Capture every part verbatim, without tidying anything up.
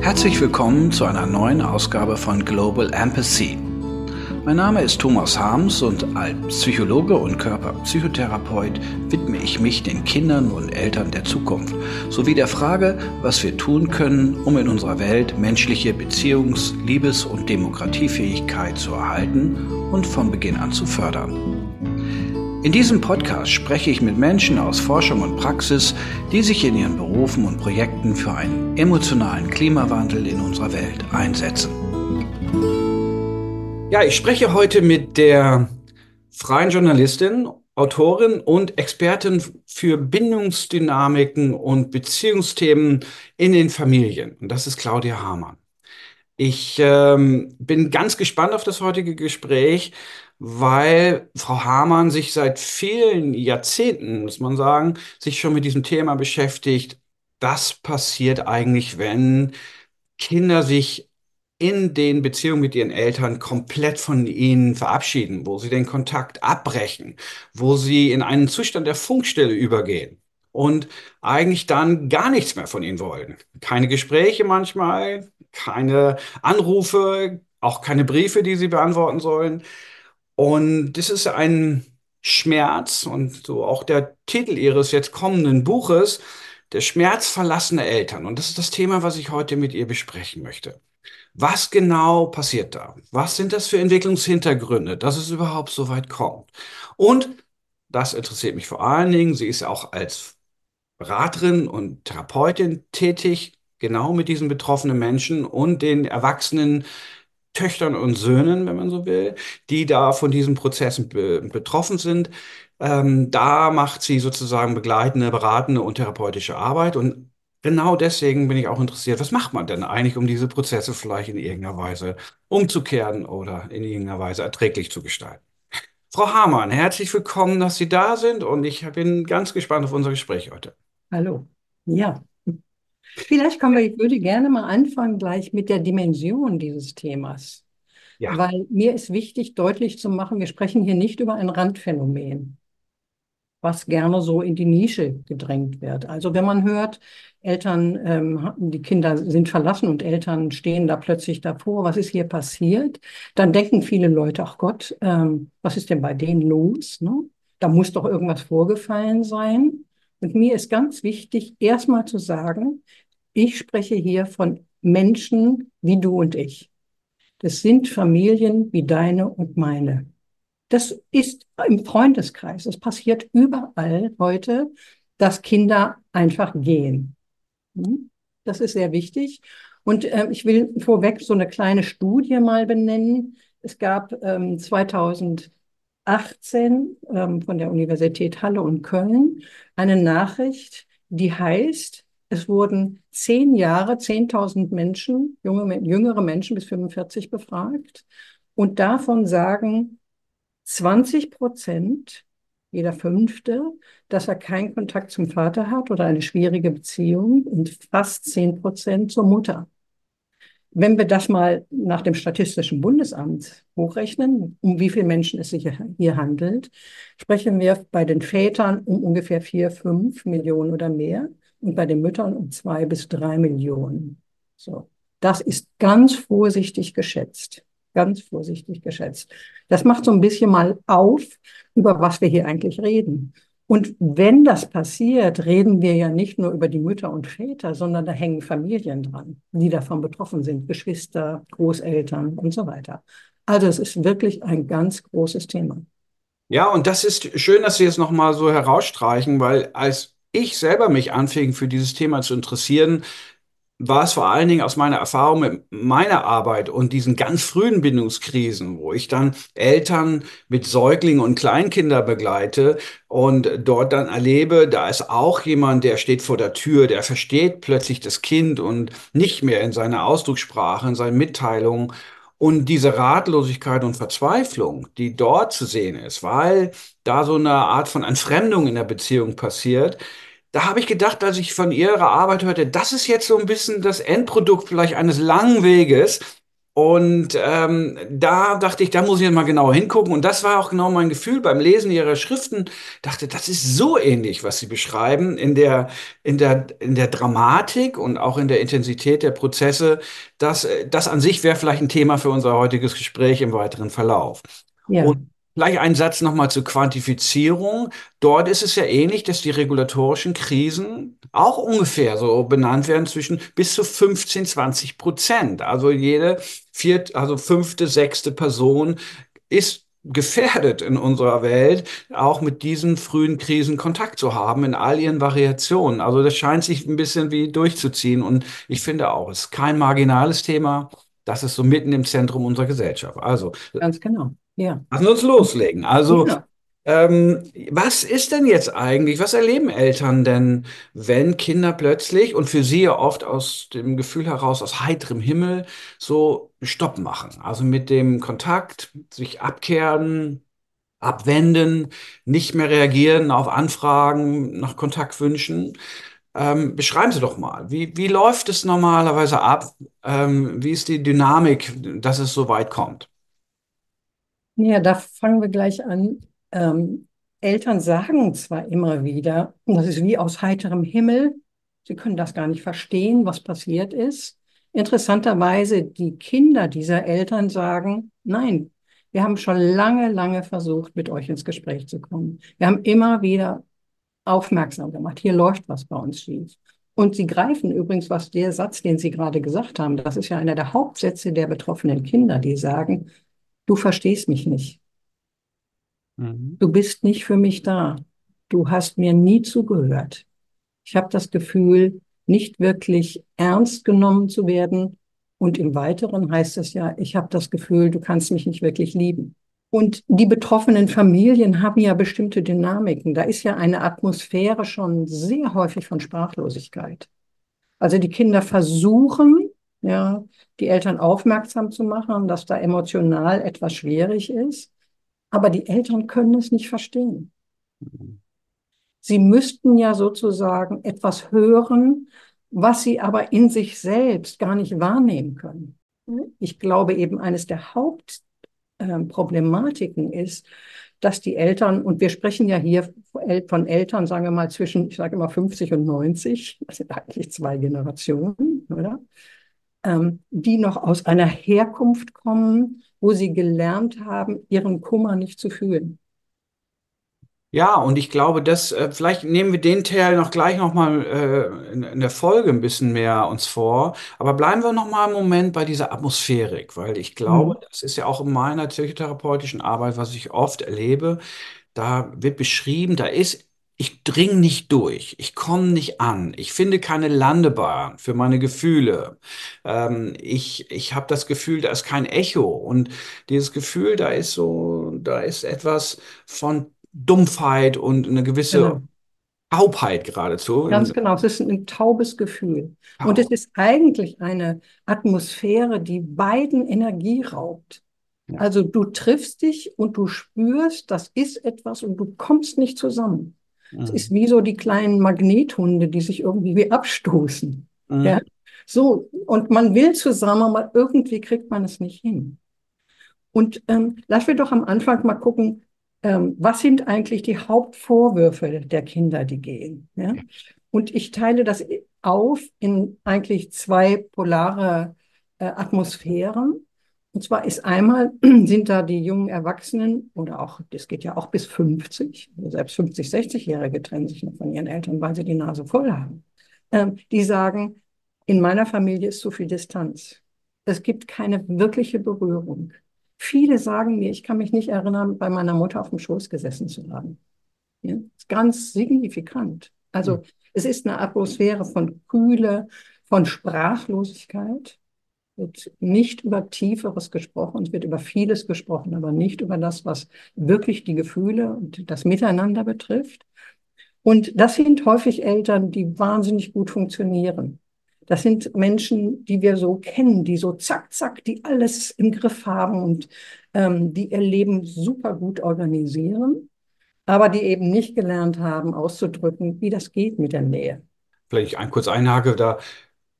Herzlich willkommen zu einer neuen Ausgabe von Global Empathy. Mein Name ist Thomas Harms und als Psychologe und Körperpsychotherapeut widme ich mich den Kindern und Eltern der Zukunft sowie der Frage, was wir tun können, um in unserer Welt menschliche Beziehungs-, Liebes- und Demokratiefähigkeit zu erhalten und von Beginn an zu fördern. In diesem Podcast spreche ich mit Menschen aus Forschung und Praxis, die sich in ihren Berufen und Projekten für einen emotionalen Klimawandel in unserer Welt einsetzen. Ja, ich spreche heute mit der freien Journalistin, Autorin und Expertin für Bindungsdynamiken und Beziehungsthemen in den Familien. Und das ist Claudia Hamann. Ich ähm, bin ganz gespannt auf das heutige Gespräch, weil Frau Hamann sich seit vielen Jahrzehnten, muss man sagen, sich schon mit diesem Thema beschäftigt. Was passiert eigentlich, wenn Kinder sich in den Beziehungen mit ihren Eltern komplett von ihnen verabschieden, wo sie den Kontakt abbrechen, wo sie in einen Zustand der Funkstille übergehen und eigentlich dann gar nichts mehr von ihnen wollen. Keine Gespräche manchmal, keine Anrufe, auch keine Briefe, die sie beantworten sollen. Und das ist ein Schmerz und so auch der Titel ihres jetzt kommenden Buches, Der Schmerz verlassener Eltern. Und das ist das Thema, was ich heute mit ihr besprechen möchte. Was genau passiert da? Was sind das für Entwicklungshintergründe, dass es überhaupt so weit kommt? Und das interessiert mich vor allen Dingen, sie ist auch als Beraterin und Therapeutin tätig, genau mit diesen betroffenen Menschen und den erwachsenen Töchtern und Söhnen, wenn man so will, die da von diesen Prozessen be betroffen sind. Ähm, da macht sie sozusagen begleitende, beratende und therapeutische Arbeit. Und genau deswegen bin ich auch interessiert, was macht man denn eigentlich, um diese Prozesse vielleicht in irgendeiner Weise umzukehren oder in irgendeiner Weise erträglich zu gestalten. Frau Hamann, herzlich willkommen, dass Sie da sind und ich bin ganz gespannt auf unser Gespräch heute. Hallo. Ja, vielleicht kommen wir, ich würde gerne mal anfangen gleich mit der Dimension dieses Themas, Ja. weil mir ist wichtig, deutlich zu machen, wir sprechen hier nicht über ein Randphänomen, was gerne so in die Nische gedrängt wird. Also wenn man hört, Eltern, ähm, die Kinder sind verlassen und Eltern stehen da plötzlich davor, was ist hier passiert? Dann denken viele Leute, ach Gott, ähm, was ist denn bei denen los? Ne? Da muss doch irgendwas vorgefallen sein. Und mir ist ganz wichtig, erstmal zu sagen, ich spreche hier von Menschen wie du und ich. Das sind Familien wie deine und meine. Das ist im Freundeskreis. Es passiert überall heute, dass Kinder einfach gehen. Hm? Das ist sehr wichtig. Und ähm, ich will vorweg so eine kleine Studie mal benennen. Es gab ähm, zweitausendachtzehn ähm, von der Universität Halle und Köln eine Nachricht, die heißt, es wurden zehn Jahre, zehntausend Menschen, junge, jüngere Menschen bis fünfundvierzig befragt. Und davon sagen zwanzig Prozent, jeder Fünfte, dass er keinen Kontakt zum Vater hat oder eine schwierige Beziehung und fast zehn Prozent zur Mutter. Wenn wir das mal nach dem Statistischen Bundesamt hochrechnen, um wie viele Menschen es sich hier handelt, sprechen wir bei den Vätern um ungefähr vier, fünf Millionen oder mehr und bei den Müttern um zwei bis drei Millionen. So. Das ist ganz vorsichtig geschätzt. Ganz vorsichtig geschätzt. Das macht so ein bisschen mal auf, über was wir hier eigentlich reden. Und wenn das passiert, reden wir ja nicht nur über die Mütter und Väter, sondern da hängen Familien dran, die davon betroffen sind, Geschwister, Großeltern und so weiter. Also es ist wirklich ein ganz großes Thema. Ja, und das ist schön, dass Sie es nochmal so herausstreichen, weil als ich selber mich anfing, für dieses Thema zu interessieren, war es vor allen Dingen aus meiner Erfahrung mit meiner Arbeit und diesen ganz frühen Bindungskrisen, wo ich dann Eltern mit Säuglingen und Kleinkinder begleite und dort dann erlebe, da ist auch jemand, der steht vor der Tür, der versteht plötzlich das Kind und nicht mehr in seiner Ausdruckssprache, in seinen Mitteilungen. Und diese Ratlosigkeit und Verzweiflung, die dort zu sehen ist, weil da so eine Art von Entfremdung in der Beziehung passiert, da habe ich gedacht, als ich von Ihrer Arbeit hörte, das ist jetzt so ein bisschen das Endprodukt vielleicht eines langen Weges. Und ähm, da dachte ich, da muss ich jetzt mal genauer hingucken. Und das war auch genau mein Gefühl beim Lesen ihrer Schriften. Dachte, das ist so ähnlich, was sie beschreiben in der, in der, in der Dramatik und auch in der Intensität der Prozesse. Dass äh, das an sich wäre vielleicht ein Thema für unser heutiges Gespräch im weiteren Verlauf. Und Ja, gleich ein Satz nochmal zur Quantifizierung. Dort ist es ja ähnlich, dass die regulatorischen Krisen auch ungefähr so benannt werden zwischen bis zu fünfzehn, zwanzig Prozent. Also jede vierte, also fünfte, sechste Person ist gefährdet in unserer Welt, auch mit diesen frühen Krisen Kontakt zu haben in all ihren Variationen. Also das scheint sich ein bisschen wie durchzuziehen. Und ich finde auch, es ist kein marginales Thema. Das ist so mitten im Zentrum unserer Gesellschaft. Also ganz genau. Ja. lassen wir uns Und, loslegen. Also, ja. ähm, was ist denn jetzt eigentlich, was erleben Eltern denn, wenn Kinder plötzlich und für sie ja oft aus dem Gefühl heraus, aus heiterem Himmel, so Stopp machen? Also mit dem Kontakt, sich abkehren, abwenden, nicht mehr reagieren auf Anfragen, nach Kontaktwünschen. Ähm, beschreiben Sie doch mal, wie, wie läuft es normalerweise ab? Ähm, wie ist die Dynamik, dass es so weit kommt? Ja, da fangen wir gleich an. Ähm, Eltern sagen zwar immer wieder, und das ist wie aus heiterem Himmel, sie können das gar nicht verstehen, was passiert ist. Interessanterweise, die Kinder dieser Eltern sagen, nein, wir haben schon lange, lange versucht, mit euch ins Gespräch zu kommen. Wir haben immer wieder aufmerksam gemacht, hier läuft was bei uns schief. Und sie greifen übrigens, was der Satz, den Sie gerade gesagt haben, das ist ja einer der Hauptsätze der betroffenen Kinder, die sagen, du verstehst mich nicht. Mhm. Du bist nicht für mich da. Du hast mir nie zugehört. Ich habe das Gefühl, nicht wirklich ernst genommen zu werden. Und im Weiteren heißt es ja, ich habe das Gefühl, du kannst mich nicht wirklich lieben. Und die betroffenen Familien haben ja bestimmte Dynamiken. Da ist ja eine Atmosphäre schon sehr häufig von Sprachlosigkeit. Also die Kinder versuchen, ja, die Eltern aufmerksam zu machen, dass da emotional etwas schwierig ist. Aber die Eltern können es nicht verstehen. Sie müssten ja sozusagen etwas hören, was sie aber in sich selbst gar nicht wahrnehmen können. Ich glaube eben, eines der Hauptproblematiken ist, dass die Eltern, und wir sprechen ja hier von Eltern, sagen wir mal zwischen, ich sage immer fünfzig und neunzig, das sind eigentlich zwei Generationen, oder? Ähm, die noch aus einer Herkunft kommen, wo sie gelernt haben, ihren Kummer nicht zu fühlen. Ja, und ich glaube, dass äh, vielleicht nehmen wir den Teil noch gleich noch mal äh, in, in der Folge ein bisschen mehr uns vor. Aber bleiben wir noch mal einen Moment bei dieser Atmosphärik, weil ich glaube, Mhm. das ist ja auch in meiner psychotherapeutischen Arbeit, was ich oft erlebe. Da wird beschrieben, da ist, ich dringe nicht durch, ich komme nicht an, ich finde keine Landebahn für meine Gefühle. Ähm, ich ich habe das Gefühl, da ist kein Echo und dieses Gefühl, da ist so, da ist etwas von Dumpfheit und eine gewisse Genau. Taubheit geradezu. Ganz In, genau, es ist ein taubes Gefühl. Und es Taub. ist eigentlich eine Atmosphäre, die beiden Energie raubt. Ja. Also du triffst dich und du spürst, das ist etwas und du kommst nicht zusammen. Es ist Mhm. wie so die kleinen Magnethunde, die sich irgendwie wie abstoßen. Ja, Mhm. so. Und man will zusammen, aber irgendwie kriegt man es nicht hin. Und ähm, lass wir doch am Anfang mal gucken, ähm, was sind eigentlich die Hauptvorwürfe der Kinder, die gehen. Ja? Und ich teile das auf in eigentlich zwei polare äh, Atmosphären. Und zwar ist einmal, sind da die jungen Erwachsenen oder auch, das geht ja auch bis fünfzig, also selbst fünfzig, sechzig-Jährige trennen sich noch von ihren Eltern, weil sie die Nase voll haben. Ähm, die sagen, in meiner Familie ist zu viel Distanz. Es gibt keine wirkliche Berührung. Viele sagen mir, ich kann mich nicht erinnern, bei meiner Mutter auf dem Schoß gesessen zu haben. Ja, das ist ganz signifikant. Mhm. Also es ist eine Atmosphäre von Kühle, von Sprachlosigkeit. Es wird nicht über Tieferes gesprochen, es wird über vieles gesprochen, aber nicht über das, was wirklich die Gefühle und das Miteinander betrifft. Und das sind häufig Eltern, die wahnsinnig gut funktionieren. Das sind Menschen, die wir so kennen, die so zack, zack, die alles im Griff haben und ähm, die ihr Leben super gut organisieren, aber die eben nicht gelernt haben, auszudrücken, wie das geht mit der Nähe. Vielleicht ein, kurz einhake da.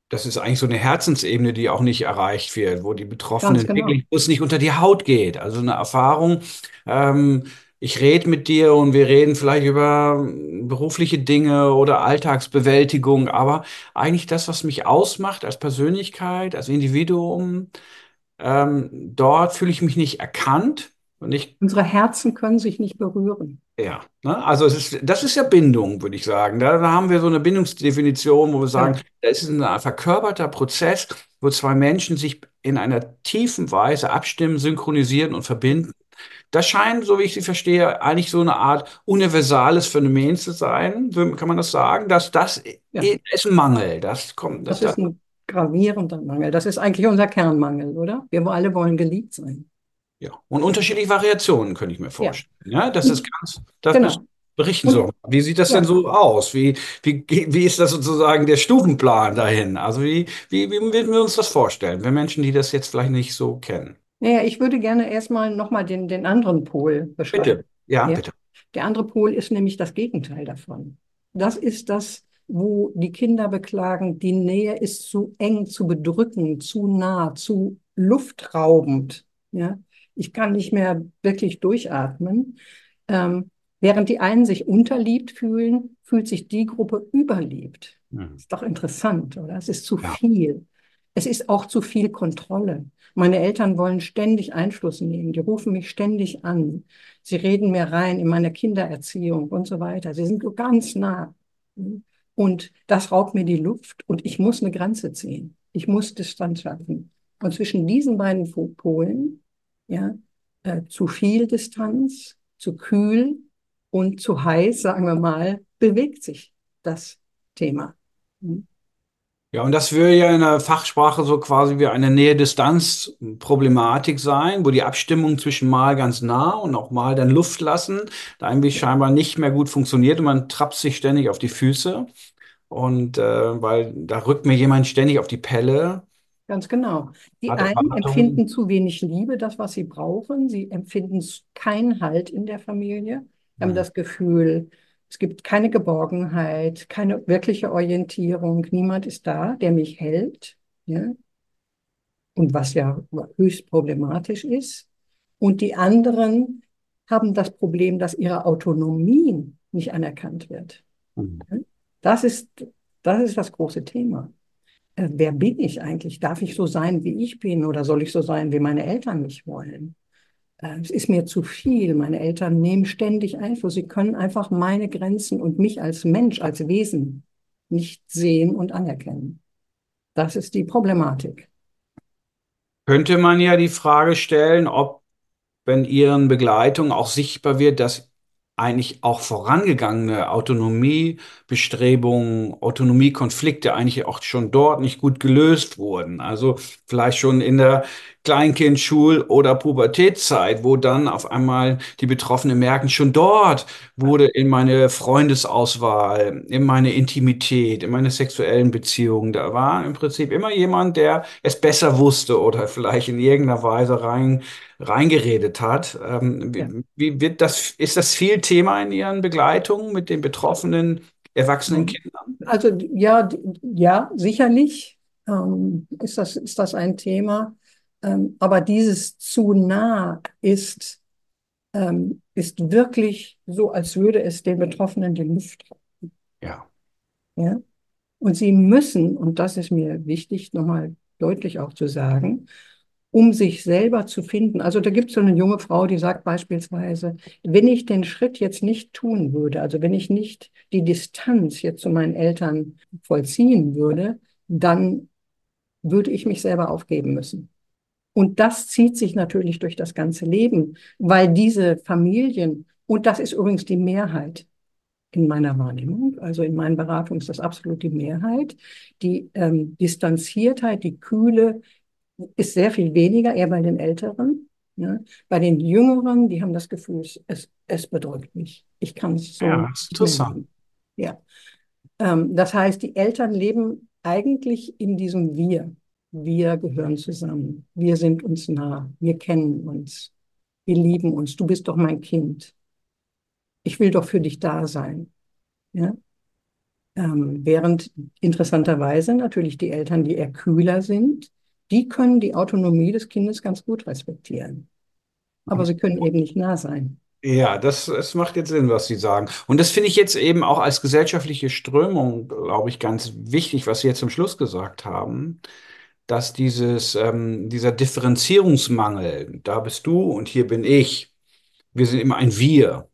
das ist eigentlich so eine Herzensebene, die auch nicht erreicht wird, wo die Ganz Betroffenen genau. wirklich, wo es nicht unter die Haut geht. Also eine Erfahrung, ähm, ich rede mit dir und wir reden vielleicht über berufliche Dinge oder Alltagsbewältigung, aber eigentlich das, was mich ausmacht als Persönlichkeit, als Individuum, ähm, dort fühle ich mich nicht erkannt und ich Unsere Herzen können sich nicht berühren. ja, ne? Also es ist, das ist ja Bindung, würde ich sagen. Da, da haben wir so eine Bindungsdefinition, wo wir sagen, Genau. da ist es ein verkörperter Prozess, wo zwei Menschen sich in einer tiefen Weise abstimmen, synchronisieren und verbinden. Das scheint, so wie ich sie verstehe, eigentlich so eine Art universales Phänomen zu sein. So kann man das sagen, dass das Ja, ist ein Mangel. Das kommt, das, das das, ist ein gravierender Mangel. Das ist eigentlich unser Kernmangel, oder? Wir alle wollen geliebt sein. ja. Und unterschiedliche Variationen könnte ich mir Ja, vorstellen. Ja, das ist und, ganz, das müssen genau. berichten Sie Und doch mal. Wie sieht das denn ja, so aus? Wie, wie, wie ist das sozusagen der Stufenplan dahin? Also wie, wie, wie würden wir uns das vorstellen, wenn Menschen, die das jetzt vielleicht nicht so kennen? naja, ich würde gerne erstmal nochmal den, den anderen Pol beschreiben. Bitte. Ja, Ja? bitte. Der andere Pol ist nämlich das Gegenteil davon. Das ist das, wo die Kinder beklagen, die Nähe ist zu eng, zu bedrückend, zu nah, zu luftraubend. Ja? Ich kann nicht mehr wirklich durchatmen. Ähm, während die einen sich unterliebt fühlen, fühlt sich die Gruppe überliebt. Hm. Ist doch interessant, oder? Es ist zu Ja. viel. Es ist auch zu viel Kontrolle. Meine Eltern wollen ständig Einfluss nehmen. Die rufen mich ständig an. Sie reden mir rein in meine Kindererziehung und so weiter. Sie sind so ganz nah. Und das raubt mir die Luft und ich muss eine Grenze ziehen. Ich muss Distanz schaffen. Und zwischen diesen beiden Polen, ja, äh, zu viel Distanz, zu kühl und zu heiß, sagen wir mal, bewegt sich das Thema. Hm. Ja, und das würde ja in der Fachsprache so quasi wie eine Nähe-Distanz-Problematik sein, wo die Abstimmung zwischen mal ganz nah und auch mal dann Luft lassen, da irgendwie scheinbar nicht mehr gut funktioniert und man trapst sich ständig auf die Füße. Und äh, weil da rückt mir jemand ständig auf die Pelle, Ganz genau. Die hat einen Erwartungen. empfinden zu wenig Liebe, das, was sie brauchen. Sie empfinden keinen Halt in der Familie, haben Hm. das Gefühl, es gibt keine Geborgenheit, keine wirkliche Orientierung. Niemand ist da, der mich hält. Ja? Und was ja höchst problematisch ist. Und die anderen haben das Problem, dass ihre Autonomie nicht anerkannt wird. Hm. Ja? Das ist, das ist das große Thema. Äh, wer bin ich eigentlich? Darf ich so sein, wie ich bin, oder soll ich so sein, wie meine Eltern mich wollen? Äh, es ist mir zu viel. Meine Eltern nehmen ständig Einfluss. Sie können einfach meine Grenzen und mich als Mensch, als Wesen nicht sehen und anerkennen. Das ist die Problematik. Könnte man ja die Frage stellen, ob, wenn Ihren Begleitungen auch sichtbar wird, dass eigentlich auch vorangegangene Autonomiebestrebungen, Autonomiekonflikte eigentlich auch schon dort nicht gut gelöst wurden. Also vielleicht schon in der Kleinkind-, Schul- oder Pubertätszeit, wo dann auf einmal die Betroffenen merken, schon dort wurde in meine Freundesauswahl, in meine Intimität, in meine sexuellen Beziehungen, da war im Prinzip immer jemand, der es besser wusste oder vielleicht in irgendeiner Weise rein reingeredet hat. Ähm, Ja. wie, wie wird das, ist das viel Thema in Ihren Begleitungen mit den betroffenen erwachsenen Mhm. Kindern? Also ja, d- ja, sicherlich ähm, ist das, ist das ein Thema. Ähm, aber dieses zu nah ist, ähm, ist wirklich so, als würde es den Betroffenen die Luft rauben. Ja. Ja? Und sie müssen, und das ist mir wichtig, nochmal deutlich auch zu sagen, um sich selber zu finden. Also da gibt es so eine junge Frau, die sagt beispielsweise, wenn ich den Schritt jetzt nicht tun würde, also wenn ich nicht die Distanz jetzt zu meinen Eltern vollziehen würde, dann würde ich mich selber aufgeben müssen. Und das zieht sich natürlich durch das ganze Leben, weil diese Familien, und das ist übrigens die Mehrheit, in meiner Wahrnehmung, also in meinen Beratungen ist das absolut die Mehrheit. Die ähm, Distanziertheit, die Kühle ist sehr viel weniger, eher bei den Älteren. Ja. Bei den Jüngeren, die haben das Gefühl, es, es bedrückt mich. Ich kann es Ja, so das ist nicht mehr interessant. leben. Ja. Ähm, das heißt, die Eltern leben eigentlich in diesem Wir. Wir gehören zusammen. Wir sind uns nah. Wir kennen uns. Wir lieben uns. Du bist doch mein Kind. Ich will doch für dich da sein. Ja? Ähm, während interessanterweise natürlich die Eltern, die eher kühler sind, die können die Autonomie des Kindes ganz gut respektieren. Aber sie können eben nicht nah sein. Ja, das, das macht jetzt Sinn, was Sie sagen. Und das finde ich jetzt eben auch als gesellschaftliche Strömung, glaube ich, ganz wichtig, was Sie jetzt zum Schluss gesagt haben, dass dieses, ähm, dieser Differenzierungsmangel, da bist du und hier bin ich, wir sind immer ein Wir.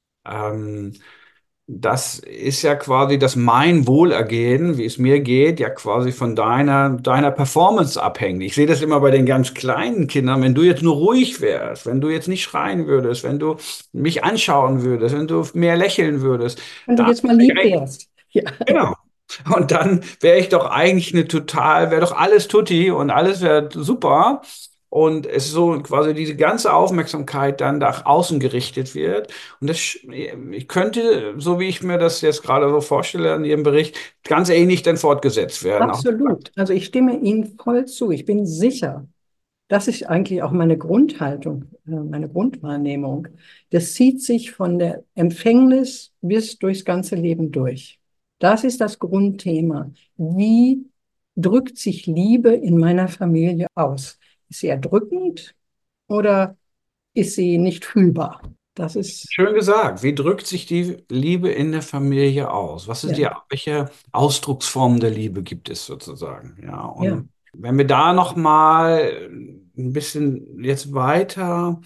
Ähm, Das ist ja quasi, dass mein Wohlergehen, wie es mir geht, ja quasi von deiner, deiner Performance abhängt. Ich sehe das immer bei den ganz kleinen Kindern. Wenn du jetzt nur ruhig wärst, wenn du jetzt nicht schreien würdest, wenn du mich anschauen würdest, wenn du mehr lächeln würdest, Wenn du dann, jetzt mal lieb wärst. Ja. genau. Und dann wäre ich doch eigentlich eine total, wäre doch alles tutti und alles wäre super. Und es ist so quasi diese ganze Aufmerksamkeit dann nach außen gerichtet wird. Und das, sch- ich könnte, so wie ich mir das jetzt gerade so vorstelle in Ihrem Bericht, ganz ähnlich dann fortgesetzt werden. Auch, Absolut. Also ich stimme Ihnen voll zu. Ich bin sicher, das ist eigentlich auch meine Grundhaltung, äh, meine Grundwahrnehmung. Das zieht sich von der Empfängnis bis durchs ganze Leben durch. Das ist das Grundthema. Wie drückt sich Liebe in meiner Familie aus? Ist sie erdrückend oder ist sie nicht fühlbar? Das ist, schön gesagt. Wie drückt sich die Liebe in der Familie aus? Was sind ja, die, welche Ausdrucksformen der Liebe gibt es sozusagen? Ja, ja. und wenn wir da noch mal ein bisschen jetzt weiter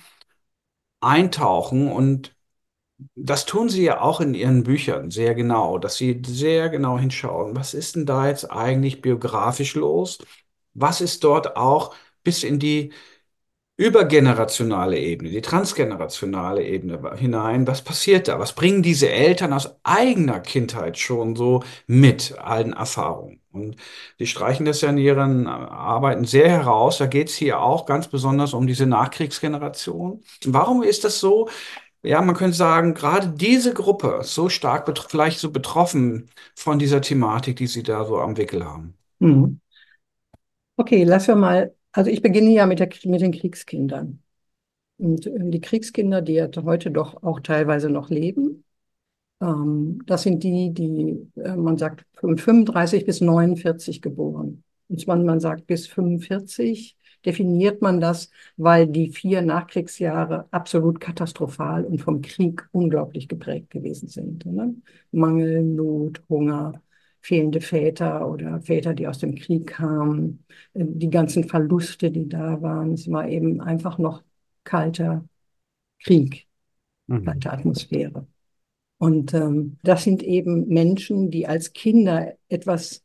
eintauchen und das tun Sie ja auch in Ihren Büchern sehr genau, dass Sie sehr genau hinschauen. Was ist denn da jetzt eigentlich biografisch los? Was ist dort auch bis in die übergenerationale Ebene, die transgenerationale Ebene hinein? Was passiert da? Was bringen diese Eltern aus eigener Kindheit schon so mit allen Erfahrungen? Und Sie streichen das ja in Ihren Arbeiten sehr heraus. Da geht es hier auch ganz besonders um diese Nachkriegsgeneration. Warum ist das so? Ja, man könnte sagen, gerade diese Gruppe ist so stark, betr- vielleicht so betroffen von dieser Thematik, die Sie da so am Wickel haben. Hm. Okay, lassen wir mal, also ich beginne ja mit der, mit den Kriegskindern. Und äh, die Kriegskinder, die ja heute doch auch teilweise noch leben, ähm, das sind die, die, äh, man sagt, von fünfunddreißig bis neunundvierzig geboren. Und man, man sagt, bis fünfundvierzig definiert man das, weil die vier Nachkriegsjahre absolut katastrophal und vom Krieg unglaublich geprägt gewesen sind. Ne? Mangel, Not, Hunger, fehlende Väter oder Väter, die aus dem Krieg kamen, äh, die ganzen Verluste, die da waren. Es war eben einfach noch kalter Krieg, Mhm. kalte Atmosphäre. Und ähm, das sind eben Menschen, die als Kinder etwas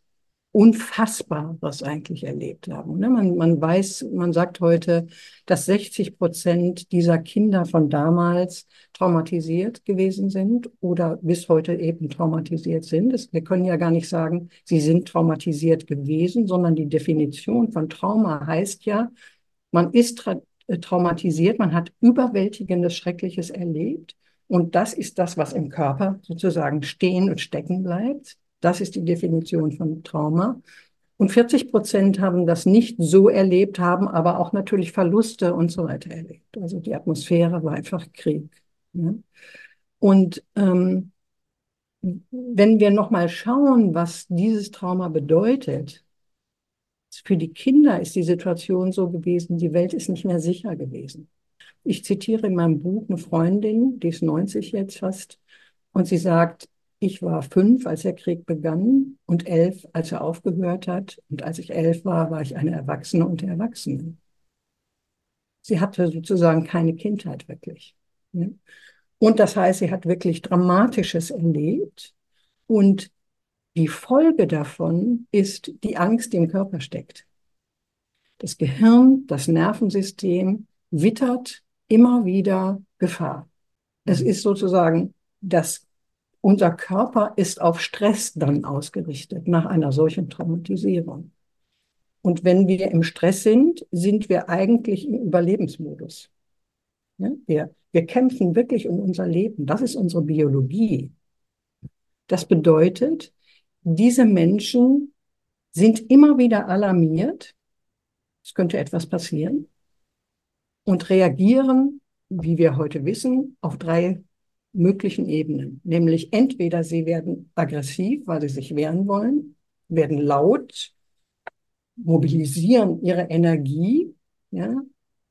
Unfassbares eigentlich erlebt haben. Ne? Man, man weiß, man sagt heute, dass sechzig Prozent dieser Kinder von damals traumatisiert gewesen sind oder bis heute eben traumatisiert sind. Das, wir können ja gar nicht sagen, sie sind traumatisiert gewesen, sondern die Definition von Trauma heißt ja, man ist tra äh, traumatisiert, man hat überwältigendes, Schreckliches erlebt. Und das ist das, was im Körper sozusagen stehen und stecken bleibt. Das ist die Definition von Trauma. Und vierzig Prozent haben das nicht so erlebt, haben aber auch natürlich Verluste und so weiter erlebt. Also die Atmosphäre war einfach Krieg. Ja? Und ähm, wenn wir nochmal schauen, was dieses Trauma bedeutet, für die Kinder ist die Situation so gewesen, die Welt ist nicht mehr sicher gewesen. Ich zitiere in meinem Buch eine Freundin, die ist neunzig jetzt fast, und sie sagt, ich war fünf, als der Krieg begann und elf, als er aufgehört hat. Und als ich elf war, war ich eine Erwachsene unter Erwachsenen. Sie hatte sozusagen keine Kindheit wirklich. Ne? Und das heißt, sie hat wirklich Dramatisches erlebt. Und die Folge davon ist die Angst, die im Körper steckt. Das Gehirn, das Nervensystem wittert immer wieder Gefahr. Es ist sozusagen, dass unser Körper ist auf Stress dann ausgerichtet nach einer solchen Traumatisierung. Und wenn wir im Stress sind, sind wir eigentlich im Überlebensmodus. Ja? Wir, wir kämpfen wirklich um unser Leben. Das ist unsere Biologie. Das bedeutet, diese Menschen sind immer wieder alarmiert, es könnte etwas passieren, und reagieren, wie wir heute wissen, auf drei möglichen Ebenen. Nämlich entweder sie werden aggressiv, weil sie sich wehren wollen, werden laut, mobilisieren ihre Energie, ja,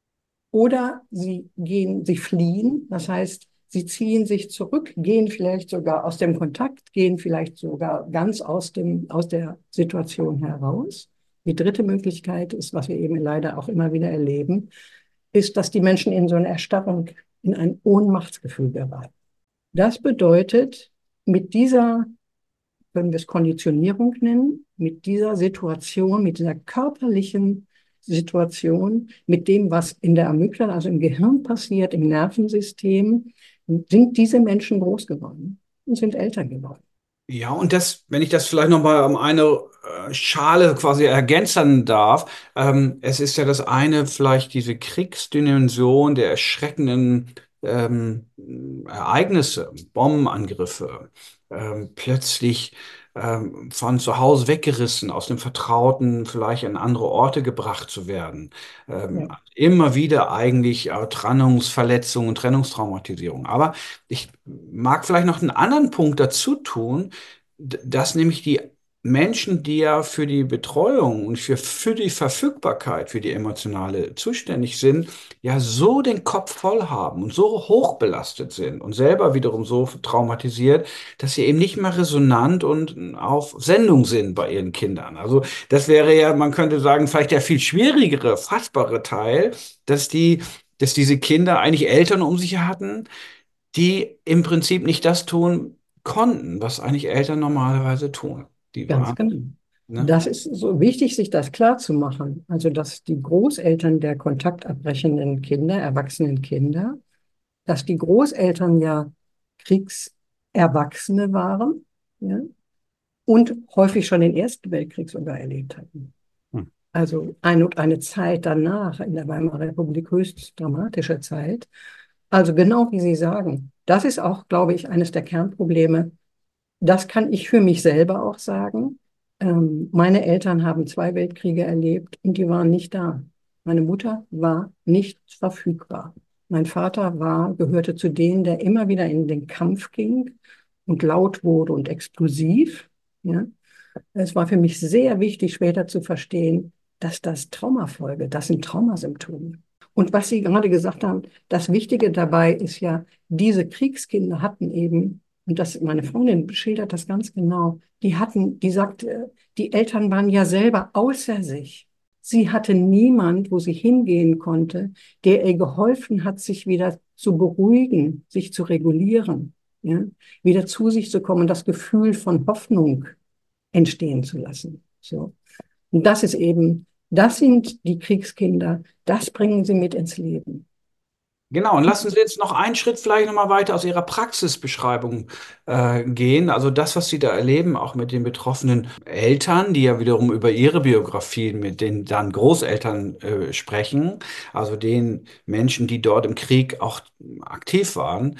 oder sie gehen, sie fliehen, das heißt, sie ziehen sich zurück, gehen vielleicht sogar aus dem Kontakt, gehen vielleicht sogar ganz aus dem, aus der Situation heraus. Die dritte Möglichkeit ist, was wir eben leider auch immer wieder erleben, ist, dass die Menschen in so eine Erstarrung, in ein Ohnmachtsgefühl geraten. Das bedeutet, mit dieser, können wir es Konditionierung nennen, mit dieser Situation, mit dieser körperlichen Situation, mit dem, was in der Amygdala, also im Gehirn passiert, im Nervensystem, sind diese Menschen groß geworden und sind älter geworden. Ja, und das, wenn ich das vielleicht noch mal um eine äh, Schale quasi ergänzen darf, ähm, es ist ja das eine, vielleicht diese Kriegsdimension der erschreckenden ähm, Ereignisse, Bombenangriffe, ähm, plötzlich ähm, von zu Hause weggerissen, aus dem Vertrauten vielleicht an andere Orte gebracht zu werden. Ähm, Ja, immer wieder eigentlich äh, Trennungsverletzungen und Trennungstraumatisierung. Aber ich mag vielleicht noch einen anderen Punkt dazu tun, d- dass nämlich die Menschen, die ja für die Betreuung und für, für die Verfügbarkeit, für die emotionale zuständig sind, ja so den Kopf voll haben und so hochbelastet sind und selber wiederum so traumatisiert, dass sie eben nicht mehr resonant und auf Sendung sind bei ihren Kindern. Also das wäre ja, man könnte sagen, vielleicht der viel schwierigere, fassbare Teil, dass die, dass diese Kinder eigentlich Eltern um sich hatten, die im Prinzip nicht das tun konnten, was eigentlich Eltern normalerweise tun. Die ganz waren, genau. ne? Das ist so wichtig, sich das klar zu machen. Also, dass die Großeltern der kontaktabbrechenden Kinder, erwachsenen Kinder, dass die Großeltern ja Kriegserwachsene waren, ja, und häufig schon den Ersten Weltkrieg sogar erlebt hatten. Hm. Also eine, eine Zeit danach, in der Weimarer Republik, höchst dramatische Zeit. Also genau wie Sie sagen, das ist auch, glaube ich, eines der Kernprobleme. Das kann ich für mich selber auch sagen. Ähm, meine Eltern haben zwei Weltkriege erlebt und die waren nicht da. Meine Mutter war nicht verfügbar. Mein Vater war, gehörte zu denen, der immer wieder in den Kampf ging und laut wurde und explosiv. Ja. Es war für mich sehr wichtig, später zu verstehen, dass das Traumafolge, das sind Traumasymptome. Und was Sie gerade gesagt haben, das Wichtige dabei ist ja, diese Kriegskinder hatten eben, und das, meine Freundin schildert das ganz genau, die hatten, die sagt, äh, die Eltern waren ja selber außer sich. Sie hatte niemand, wo sie hingehen konnte, der ihr geholfen hat, sich wieder zu beruhigen, sich zu regulieren, ja, wieder zu sich zu kommen, das Gefühl von Hoffnung entstehen zu lassen. So. Und das ist eben, das sind die Kriegskinder, das bringen sie mit ins Leben. Genau, und lassen Sie jetzt noch einen Schritt vielleicht nochmal weiter aus Ihrer Praxisbeschreibung äh, gehen. Also das, was Sie da erleben, auch mit den betroffenen Eltern, die ja wiederum über ihre Biografien mit den dann Großeltern äh, sprechen, also den Menschen, die dort im Krieg auch aktiv waren.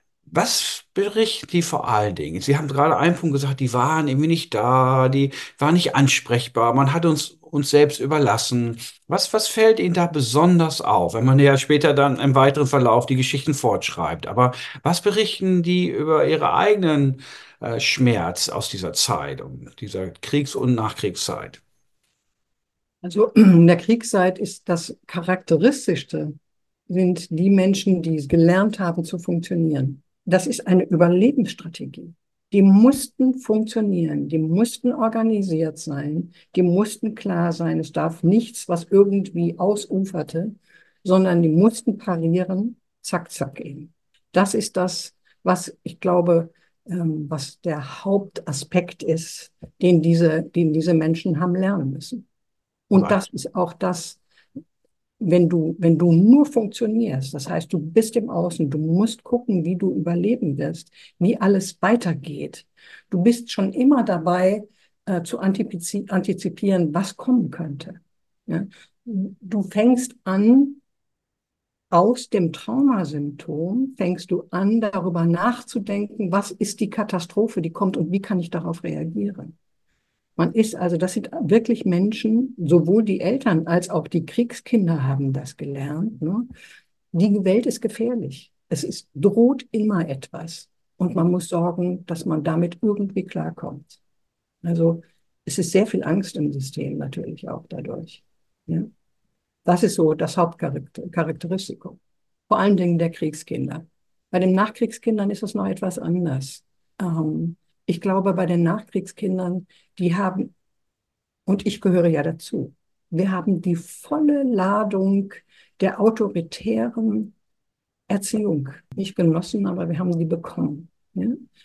Was berichten die vor allen Dingen? Sie haben gerade einen Punkt gesagt, die waren irgendwie nicht da, die waren nicht ansprechbar, man hat uns uns selbst überlassen. Was, was fällt Ihnen da besonders auf, wenn man ja später dann im weiteren Verlauf die Geschichten fortschreibt? Aber was berichten die über ihre eigenen äh, Schmerz aus dieser Zeit, um dieser Kriegs- und Nachkriegszeit? Also in der Kriegszeit ist das Charakteristischste, sind die Menschen, die es gelernt haben zu funktionieren. Das ist eine Überlebensstrategie. Die mussten funktionieren, die mussten organisiert sein, die mussten klar sein. Es darf nichts, was irgendwie ausuferte, sondern die mussten parieren, zack, zack eben. Das ist das, was ich glaube, ähm, was der Hauptaspekt ist, den diese, den diese Menschen haben lernen müssen. Und Aber das ist auch das, wenn du, wenn du nur funktionierst, das heißt, du bist im Außen, du musst gucken, wie du überleben wirst, wie alles weitergeht. Du bist schon immer dabei, äh, zu antipizi- antizipieren, was kommen könnte. Ja? Du fängst an, aus dem Traumasymptom, fängst du an, darüber nachzudenken, was ist die Katastrophe, die kommt und wie kann ich darauf reagieren. Man ist also, das sind wirklich Menschen, sowohl die Eltern als auch die Kriegskinder haben das gelernt. Ne? Die Welt ist gefährlich. Es ist, droht immer etwas. Und man muss sorgen, dass man damit irgendwie klarkommt. Also es ist sehr viel Angst im System natürlich auch dadurch. Ja? Das ist so das Hauptcharakteristikum. Vor allen Dingen der Kriegskinder. Bei den Nachkriegskindern ist es noch etwas anders. Ähm, ich glaube, bei den Nachkriegskindern, die haben, und ich gehöre ja dazu, wir haben die volle Ladung der autoritären Erziehung nicht genossen, aber wir haben sie bekommen. Ja?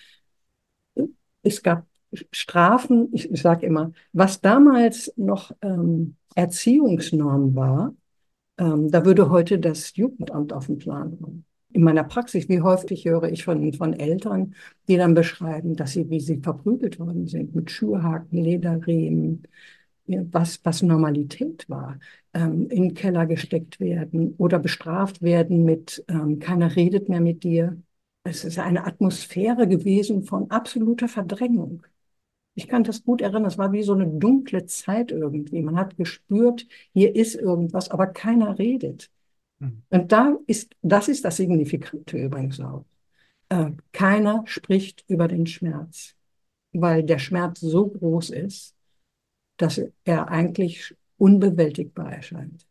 Es gab Strafen, ich, ich sage immer, was damals noch ähm, Erziehungsnorm war, ähm, da würde heute das Jugendamt auf den Plan kommen. In meiner Praxis, wie häufig höre ich von, von Eltern, die dann beschreiben, dass sie, wie sie verprügelt worden sind, mit Schuhhaken, Lederriemen, ja, was, was Normalität war, ähm, in den Keller gesteckt werden oder bestraft werden mit, ähm, keiner redet mehr mit dir. Es ist eine Atmosphäre gewesen von absoluter Verdrängung. Ich kann das gut erinnern, es war wie so eine dunkle Zeit irgendwie. Man hat gespürt, hier ist irgendwas, aber keiner redet. Mhm. Und da ist, das ist das Signifikante übrigens auch. Äh, keiner spricht über den Schmerz, weil der Schmerz so groß ist, dass er eigentlich unbewältigbar erscheint.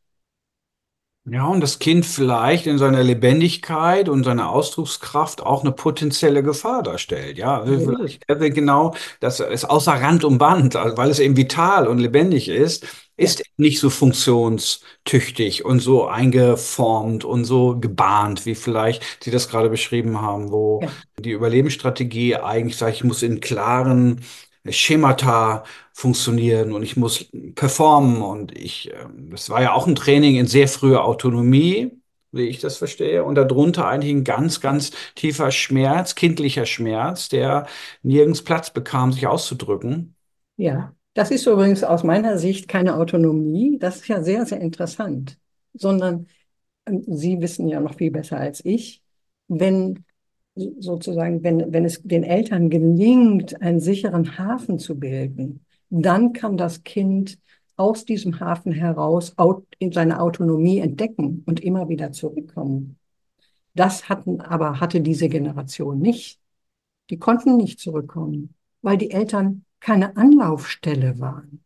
Ja, und das Kind vielleicht in seiner Lebendigkeit und seiner Ausdruckskraft auch eine potenzielle Gefahr darstellt. Ja, also So ist es. vielleicht er will genau, dass es außer Rand und Band, also weil es eben vital und lebendig ist, Ja, ist er nicht so funktionstüchtig und so eingeformt und so gebahnt, wie vielleicht Sie das gerade beschrieben haben, wo ja, die Überlebensstrategie eigentlich sagt, ich muss in klaren Schemata funktionieren und ich muss performen und ich, ähm, das war ja auch ein Training in sehr früher Autonomie, wie ich das verstehe, und darunter eigentlich ein ganz, ganz tiefer Schmerz, kindlicher Schmerz, der nirgends Platz bekam, sich auszudrücken. ja. Das ist übrigens aus meiner Sicht keine Autonomie. Das ist ja sehr, sehr interessant. Sondern ähm, Sie wissen ja noch viel besser als ich, wenn sozusagen, wenn, wenn es den Eltern gelingt, einen sicheren Hafen zu bilden, dann kann das Kind aus diesem Hafen heraus au- in seine Autonomie entdecken und immer wieder zurückkommen. Das hatten aber hatte diese Generation nicht. Die konnten nicht zurückkommen, weil die Eltern keine Anlaufstelle waren.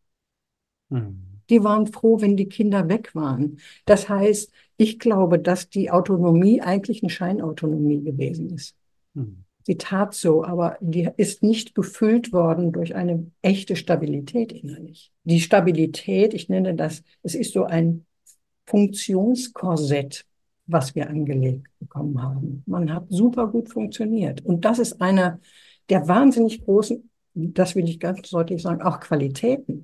Hm. Die waren froh, wenn die Kinder weg waren. Das heißt, ich glaube, dass die Autonomie eigentlich eine Scheinautonomie gewesen ist. Hm. Sie tat so, aber die ist nicht gefüllt worden durch eine echte Stabilität innerlich. Die Stabilität, ich nenne das, es ist so ein Funktionskorsett, was wir angelegt bekommen haben. Man hat super gut funktioniert. Und das ist einer der wahnsinnig großen, das will ich ganz deutlich sagen, auch Qualitäten.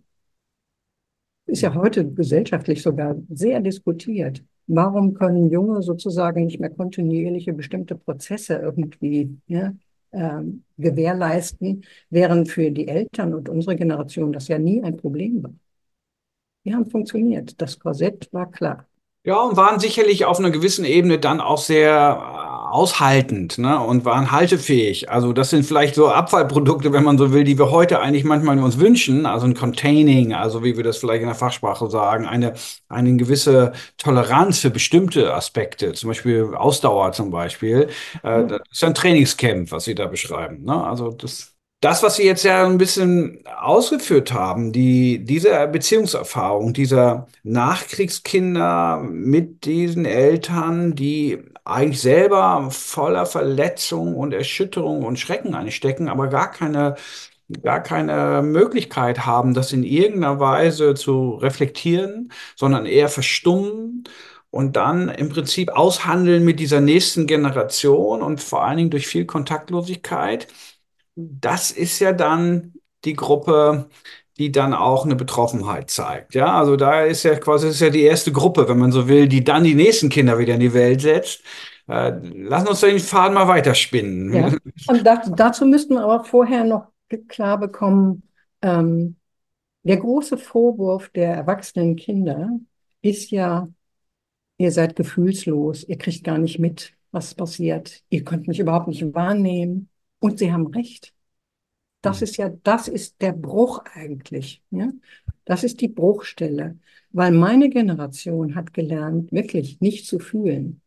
Ist ja heute gesellschaftlich sogar sehr diskutiert. Warum können Junge sozusagen nicht mehr kontinuierliche bestimmte Prozesse irgendwie, ja, ähm, gewährleisten, während für die Eltern und unsere Generation das ja nie ein Problem war. Die haben funktioniert. Das Korsett war klar. Ja, und waren sicherlich auf einer gewissen Ebene dann auch sehr äh, aushaltend, ne, und waren haltefähig. Also das sind vielleicht so Abfallprodukte, wenn man so will, die wir heute eigentlich manchmal uns wünschen. Also ein Containing, also wie wir das vielleicht in der Fachsprache sagen, eine, eine gewisse Toleranz für bestimmte Aspekte, zum Beispiel Ausdauer zum Beispiel. Äh, das ist ein Trainingscamp, was Sie da beschreiben, ne? Also das. Das, was Sie jetzt ja ein bisschen ausgeführt haben, die, diese Beziehungserfahrung dieser Nachkriegskinder mit diesen Eltern, die eigentlich selber voller Verletzung und Erschütterung und Schrecken einstecken, aber gar keine, gar keine Möglichkeit haben, das in irgendeiner Weise zu reflektieren, sondern eher verstummen. Und dann im Prinzip aushandeln mit dieser nächsten Generation und vor allen Dingen durch viel Kontaktlosigkeit. Das ist ja dann die Gruppe, die dann auch eine Betroffenheit zeigt. Ja, also da ist ja quasi, das ist ja die erste Gruppe, wenn man so will, die dann die nächsten Kinder wieder in die Welt setzt. Äh, lassen uns den Faden mal Ja, weiterspinnen. und da, dazu müssten wir aber vorher noch klar bekommen, ähm, der große Vorwurf der erwachsenen Kinder ist ja, ihr seid gefühlslos, ihr kriegt gar nicht mit, was passiert, ihr könnt mich überhaupt nicht wahrnehmen. Und sie haben recht. Das ist ja, das ist der Bruch eigentlich. Ja? Das ist die Bruchstelle, weil meine Generation hat gelernt, wirklich nicht zu fühlen.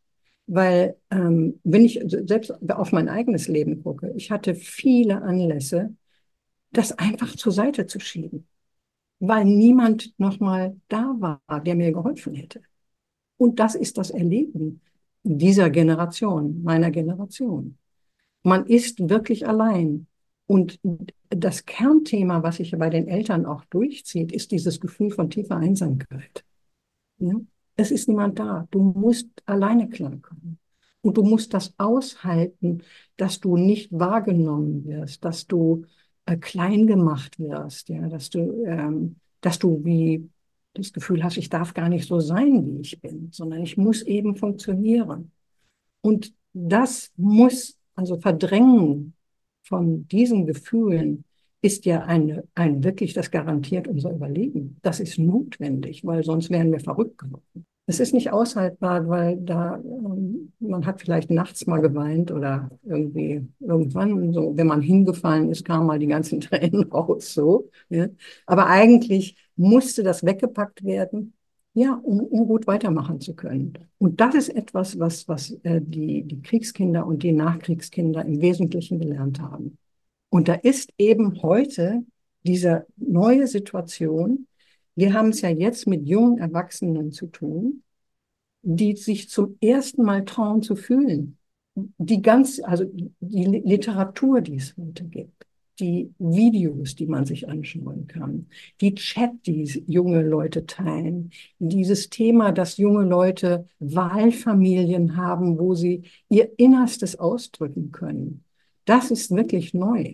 Weil ähm, wenn ich selbst auf mein eigenes Leben gucke, ich hatte viele Anlässe, das einfach zur Seite zu schieben, weil niemand nochmal da war, der mir geholfen hätte. Und das ist das Erleben dieser Generation, meiner Generation. Man ist wirklich allein. Und das Kernthema, was sich bei den Eltern auch durchzieht, ist dieses Gefühl von tiefer Einsamkeit. Ja? Es ist niemand da. Du musst alleine klarkommen. Und du musst das aushalten, dass du nicht wahrgenommen wirst, dass du äh, klein gemacht wirst, ja, dass du, ähm, dass du wie das Gefühl hast, ich darf gar nicht so sein, wie ich bin, sondern ich muss eben funktionieren. Und das muss, also Verdrängen von diesen Gefühlen ist ja eine, ein wirklich, das garantiert unser Überleben. Das ist notwendig, weil sonst wären wir verrückt geworden. Es ist nicht aushaltbar, weil da, ähm, man hat vielleicht nachts mal geweint oder irgendwie irgendwann, so, wenn man hingefallen ist, kamen mal die ganzen Tränen raus, so. Ja. Aber eigentlich musste das weggepackt werden, ja, um, um gut weitermachen zu können. Und das ist etwas, was, was äh, die, die Kriegskinder und die Nachkriegskinder im Wesentlichen gelernt haben. Und da ist eben heute diese neue Situation. Wir haben es ja jetzt mit jungen Erwachsenen zu tun, die sich zum ersten Mal trauen zu fühlen. Die ganz, also die Literatur, die es heute gibt, die Videos, die man sich anschauen kann, die Chat, die junge Leute teilen, dieses Thema, dass junge Leute Wahlfamilien haben, wo sie ihr Innerstes ausdrücken können. Das ist wirklich neu.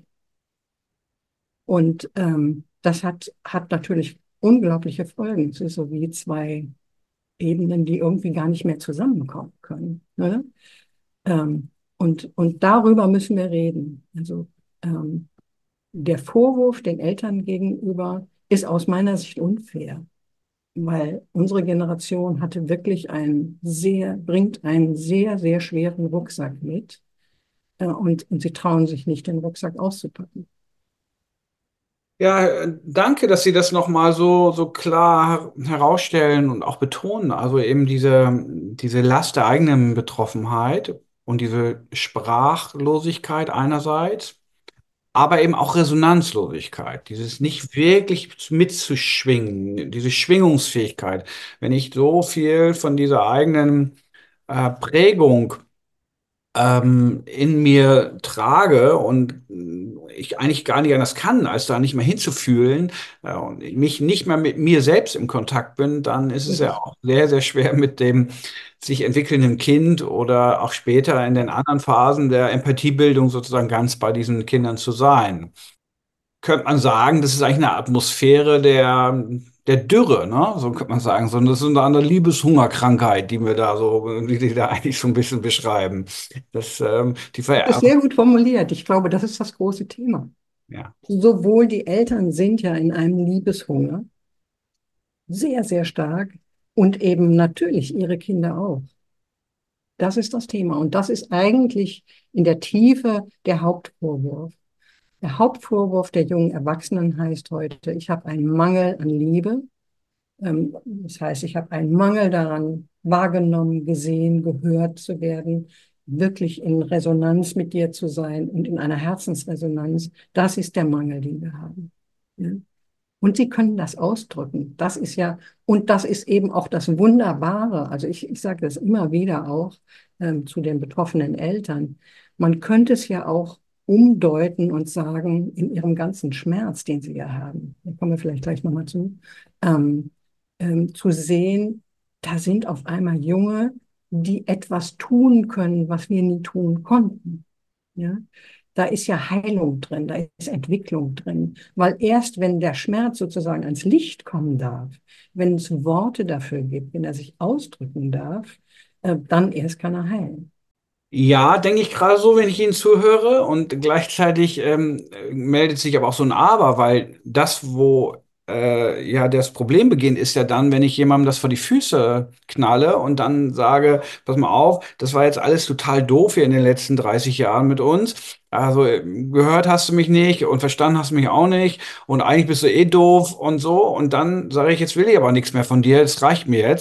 Und ähm, das hat, hat natürlich unglaubliche Folgen. Es ist so wie zwei Ebenen, die irgendwie gar nicht mehr zusammenkommen können. Ne? Ähm, und, und darüber müssen wir reden. Also ähm, der Vorwurf den Eltern gegenüber ist aus meiner Sicht unfair, weil unsere Generation hatte wirklich einen sehr, bringt einen sehr, sehr schweren Rucksack mit äh, und, und sie trauen sich nicht, den Rucksack auszupacken. Ja, äh, danke, dass Sie das nochmal so, so klar herausstellen und auch betonen. Also eben diese, diese Last der eigenen Betroffenheit und diese Sprachlosigkeit einerseits, aber eben auch Resonanzlosigkeit, dieses nicht wirklich mitzuschwingen, diese Schwingungsfähigkeit. Wenn ich so viel von dieser eigenen äh, Prägung ähm, in mir trage und äh, ich eigentlich gar nicht anders kann, als da nicht mehr hinzufühlen äh, und mich nicht mehr mit mir selbst im Kontakt bin, dann ist es ja auch sehr, sehr schwer mit dem sich entwickelnden Kind oder auch später in den anderen Phasen der Empathiebildung sozusagen ganz bei diesen Kindern zu sein. Könnte man sagen, das ist eigentlich eine Atmosphäre der, der Dürre, ne? So könnte man sagen. So, das ist so eine Liebeshungerkrankheit, die wir da so, die die da eigentlich so ein bisschen beschreiben. Das, ähm, die Das ist Ver sehr gut formuliert. Ich glaube, das ist das große Thema. ja. Sowohl die Eltern sind ja in einem Liebeshunger, sehr, sehr stark, und eben natürlich ihre Kinder auch. Das ist das Thema. Und das ist eigentlich in der Tiefe der Hauptvorwurf. Der Hauptvorwurf der jungen Erwachsenen heißt heute, ich habe einen Mangel an Liebe. Ähm, Das heißt, ich habe einen Mangel daran, wahrgenommen, gesehen, gehört zu werden, wirklich in Resonanz mit dir zu sein und in einer Herzensresonanz. Das ist der Mangel, den wir haben. Ja? Und sie können das ausdrücken. Das ist ja, und das ist eben auch das Wunderbare. Also ich, ich sage das immer wieder auch ähm, zu den betroffenen Eltern. Man könnte es ja auch umdeuten und sagen, in ihrem ganzen Schmerz, den sie ja haben, da kommen wir vielleicht gleich nochmal zu, ähm, ähm, zu sehen, da sind auf einmal Junge, die etwas tun können, was wir nie tun konnten. Ja? Da ist ja Heilung drin, da ist Entwicklung drin. Weil erst wenn der Schmerz sozusagen ans Licht kommen darf, wenn es Worte dafür gibt, wenn er sich ausdrücken darf, äh, dann erst kann er heilen. Ja, denke ich gerade so, wenn ich Ihnen zuhöre und gleichzeitig ähm, meldet sich aber auch so ein Aber, weil das, wo äh, ja das Problem beginnt, ist ja dann, wenn ich jemandem das vor die Füße knalle und dann sage, pass mal auf, das war jetzt alles total doof hier in den letzten dreißig Jahren mit uns. Also äh, gehört hast du mich nicht und verstanden hast du mich auch nicht und eigentlich bist du eh doof und so und dann sage ich, jetzt will ich aber nichts mehr von dir, das reicht mir jetzt.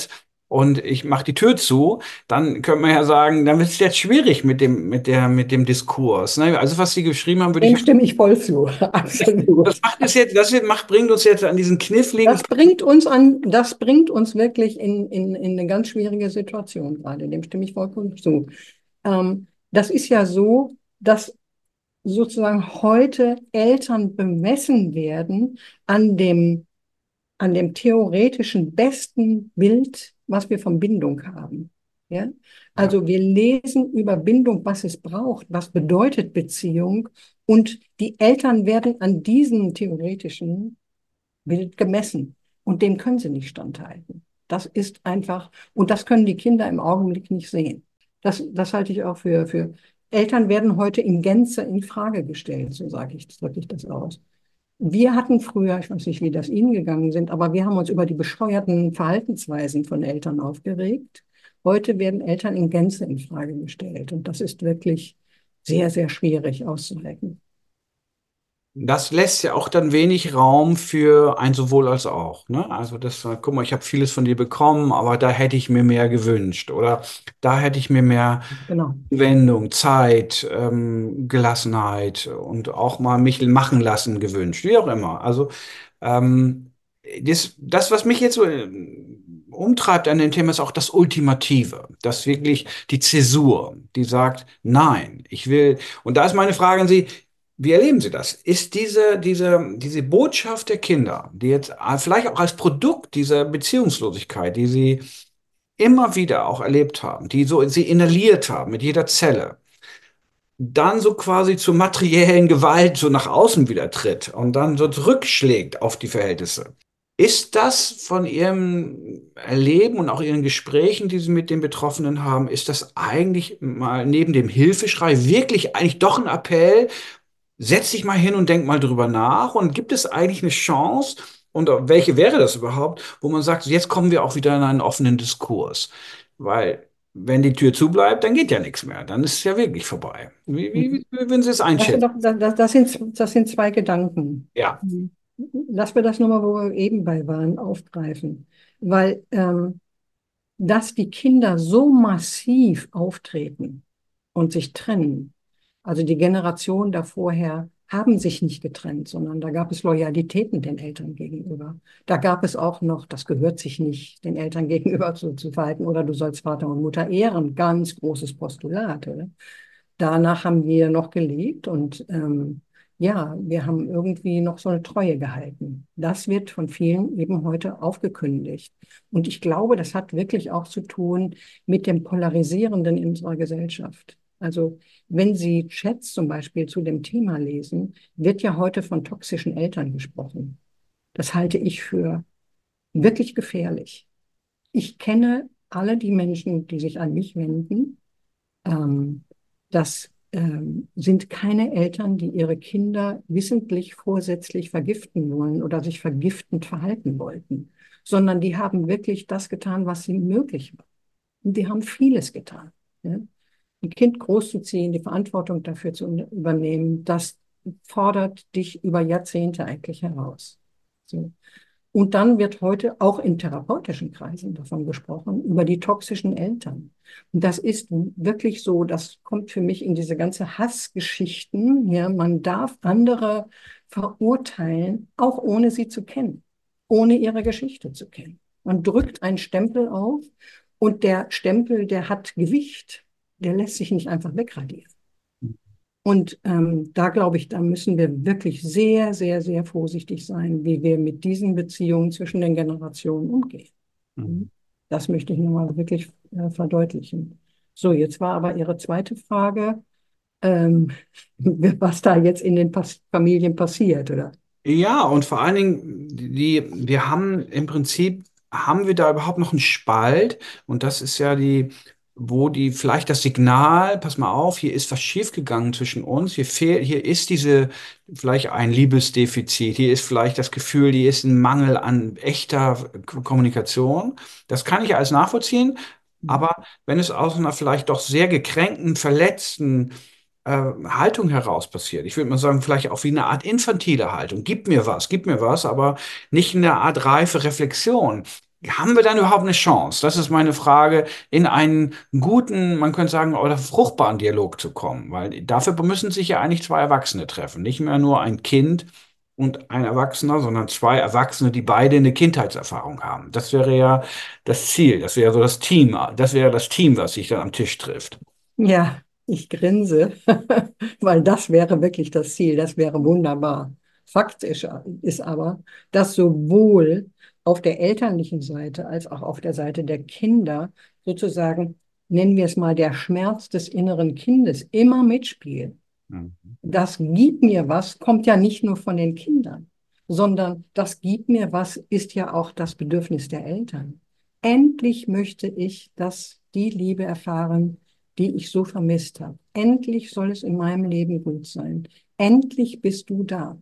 und ich mache die Tür zu, dann könnte man ja sagen, dann wird es jetzt schwierig mit dem, mit der, mit dem Diskurs. Ne? Also was Sie geschrieben haben, würde ich. Dem stimme ich voll zu. Das Absolut. macht es jetzt, das macht, bringt uns jetzt an diesen kniffligen. Das bringt uns an, das bringt uns wirklich in, in, in eine ganz schwierige Situation gerade. Dem stimme ich vollkommen zu. Ähm, das ist ja so, dass sozusagen heute Eltern bemessen werden an dem, an dem theoretischen besten Bild, was wir von Bindung haben. Ja? Ja. Also wir lesen über Bindung, was es braucht, was bedeutet Beziehung, und die Eltern werden an diesem theoretischen Bild gemessen, und dem können sie nicht standhalten. Das ist einfach, und das können die Kinder im Augenblick nicht sehen. Das, das halte ich auch für, für Eltern werden heute in Gänze in Frage gestellt, so sage ich, drücke ich das aus. Wir hatten früher, ich weiß nicht, wie das Ihnen gegangen sind, aber wir haben uns über die bescheuerten Verhaltensweisen von Eltern aufgeregt. Heute werden Eltern in Gänze in Frage gestellt, und das ist wirklich sehr, sehr schwierig auszuhalten. Das lässt ja auch dann wenig Raum für ein sowohl als auch. Ne? Also das, äh, guck mal, ich habe vieles von dir bekommen, aber da hätte ich mir mehr gewünscht. Oder da hätte ich mir mehr Genau. Wendung, Zeit, ähm, Gelassenheit und auch mal mich machen lassen gewünscht, wie auch immer. Also ähm, das, das, was mich jetzt so äh, umtreibt an dem Thema, ist auch das Ultimative, das wirklich die Zäsur, die sagt, nein, ich will. Und da ist meine Frage an Sie, wie erleben Sie das? Ist diese, diese, diese Botschaft der Kinder, die jetzt äh, vielleicht auch als Produkt dieser Beziehungslosigkeit, die Sie immer wieder auch erlebt haben, die so sie inhaliert haben mit jeder Zelle, dann so quasi zur materiellen Gewalt so nach außen wieder tritt und dann so zurückschlägt auf die Verhältnisse. Ist das von Ihrem Erleben und auch Ihren Gesprächen, die Sie mit den Betroffenen haben, ist das eigentlich mal neben dem Hilfeschrei wirklich eigentlich doch ein Appell? Setz dich mal hin und denk mal drüber nach. Und gibt es eigentlich eine Chance, und welche wäre das überhaupt, wo man sagt, jetzt kommen wir auch wieder in einen offenen Diskurs? Weil, wenn die Tür zubleibt, dann geht ja nichts mehr. Dann ist es ja wirklich vorbei. Wie, wie, wie würden Sie es Das sind einschätzen? doch, das, das sind, das sind zwei Gedanken. Ja. Mhm. Lass wir das nochmal, wo wir eben bei waren, aufgreifen. Weil, ähm, dass die Kinder so massiv auftreten und sich trennen, also die Generation davorher haben sich nicht getrennt, sondern da gab es Loyalitäten den Eltern gegenüber. Da gab es auch noch, das gehört sich nicht, den Eltern gegenüber zu, zu verhalten, oder du sollst Vater und Mutter ehren, ganz großes Postulat, oder? Danach haben wir noch gelebt, und ähm, ja, wir haben irgendwie noch so eine Treue gehalten. Das wird von vielen eben heute aufgekündigt. Und ich glaube, das hat wirklich auch zu tun mit dem Polarisierenden in unserer Gesellschaft. Also wenn Sie Chats zum Beispiel zu dem Thema lesen, wird ja heute von toxischen Eltern gesprochen. Das halte ich für wirklich gefährlich. Ich kenne alle die Menschen, die sich an mich wenden. Ähm, das ähm, sind keine Eltern, die ihre Kinder wissentlich vorsätzlich vergiften wollen oder sich vergiftend verhalten wollten, sondern die haben wirklich das getan, was sie möglich war. Und die haben vieles getan. Ja? Ein Kind großzuziehen, die Verantwortung dafür zu übernehmen, das fordert dich über Jahrzehnte eigentlich heraus. So. Und dann wird heute auch in therapeutischen Kreisen davon gesprochen, über die toxischen Eltern. Und das ist wirklich so, das kommt für mich in diese ganze Hassgeschichten. Ja, man darf andere verurteilen, auch ohne sie zu kennen, ohne ihre Geschichte zu kennen. Man drückt einen Stempel auf, und der Stempel, der hat Gewicht, der lässt sich nicht einfach wegradieren. Und ähm, da glaube ich, da müssen wir wirklich sehr, sehr, sehr vorsichtig sein, wie wir mit diesen Beziehungen zwischen den Generationen umgehen. Mhm. Das möchte ich nochmal wirklich äh, verdeutlichen. So, jetzt war aber Ihre zweite Frage, ähm, was da jetzt in den Pas Familien passiert, oder? Ja, und vor allen Dingen, die, wir haben im Prinzip, haben wir da überhaupt noch einen Spalt? Und das ist ja die, wo die vielleicht das Signal, pass mal auf, hier ist was schiefgegangen zwischen uns, hier fehlt, hier ist diese, vielleicht ein Liebesdefizit, hier ist vielleicht das Gefühl, hier ist ein Mangel an echter K- Kommunikation. Das kann ich alles nachvollziehen, aber wenn es aus einer vielleicht doch sehr gekränkten, verletzten äh, Haltung heraus passiert. Ich würde mal sagen, vielleicht auch wie eine Art infantile Haltung. Gib mir was, gib mir was, aber nicht eine Art reife Reflexion. haben wir dann überhaupt eine Chance? Das ist meine Frage, in einen guten, man könnte sagen, oder fruchtbaren Dialog zu kommen, weil dafür müssen sich ja eigentlich zwei Erwachsene treffen, nicht mehr nur ein Kind und ein Erwachsener, sondern zwei Erwachsene, die beide eine Kindheitserfahrung haben. Das wäre ja das Ziel, das wäre so das Team, das wäre das Team, was sich dann am Tisch trifft. Ja, ich grinse, weil das wäre wirklich das Ziel, das wäre wunderbar. Fakt ist, ist aber, dass sowohl auf der elterlichen Seite als auch auf der Seite der Kinder sozusagen, nennen wir es mal, der Schmerz des inneren Kindes immer mitspielt. Mhm. Das gibt mir was, kommt ja nicht nur von den Kindern, sondern das gibt mir was ist ja auch das Bedürfnis der Eltern. Endlich möchte ich, dass die Liebe erfahren, die ich so vermisst habe. Endlich soll es in meinem Leben gut sein. Endlich bist du da.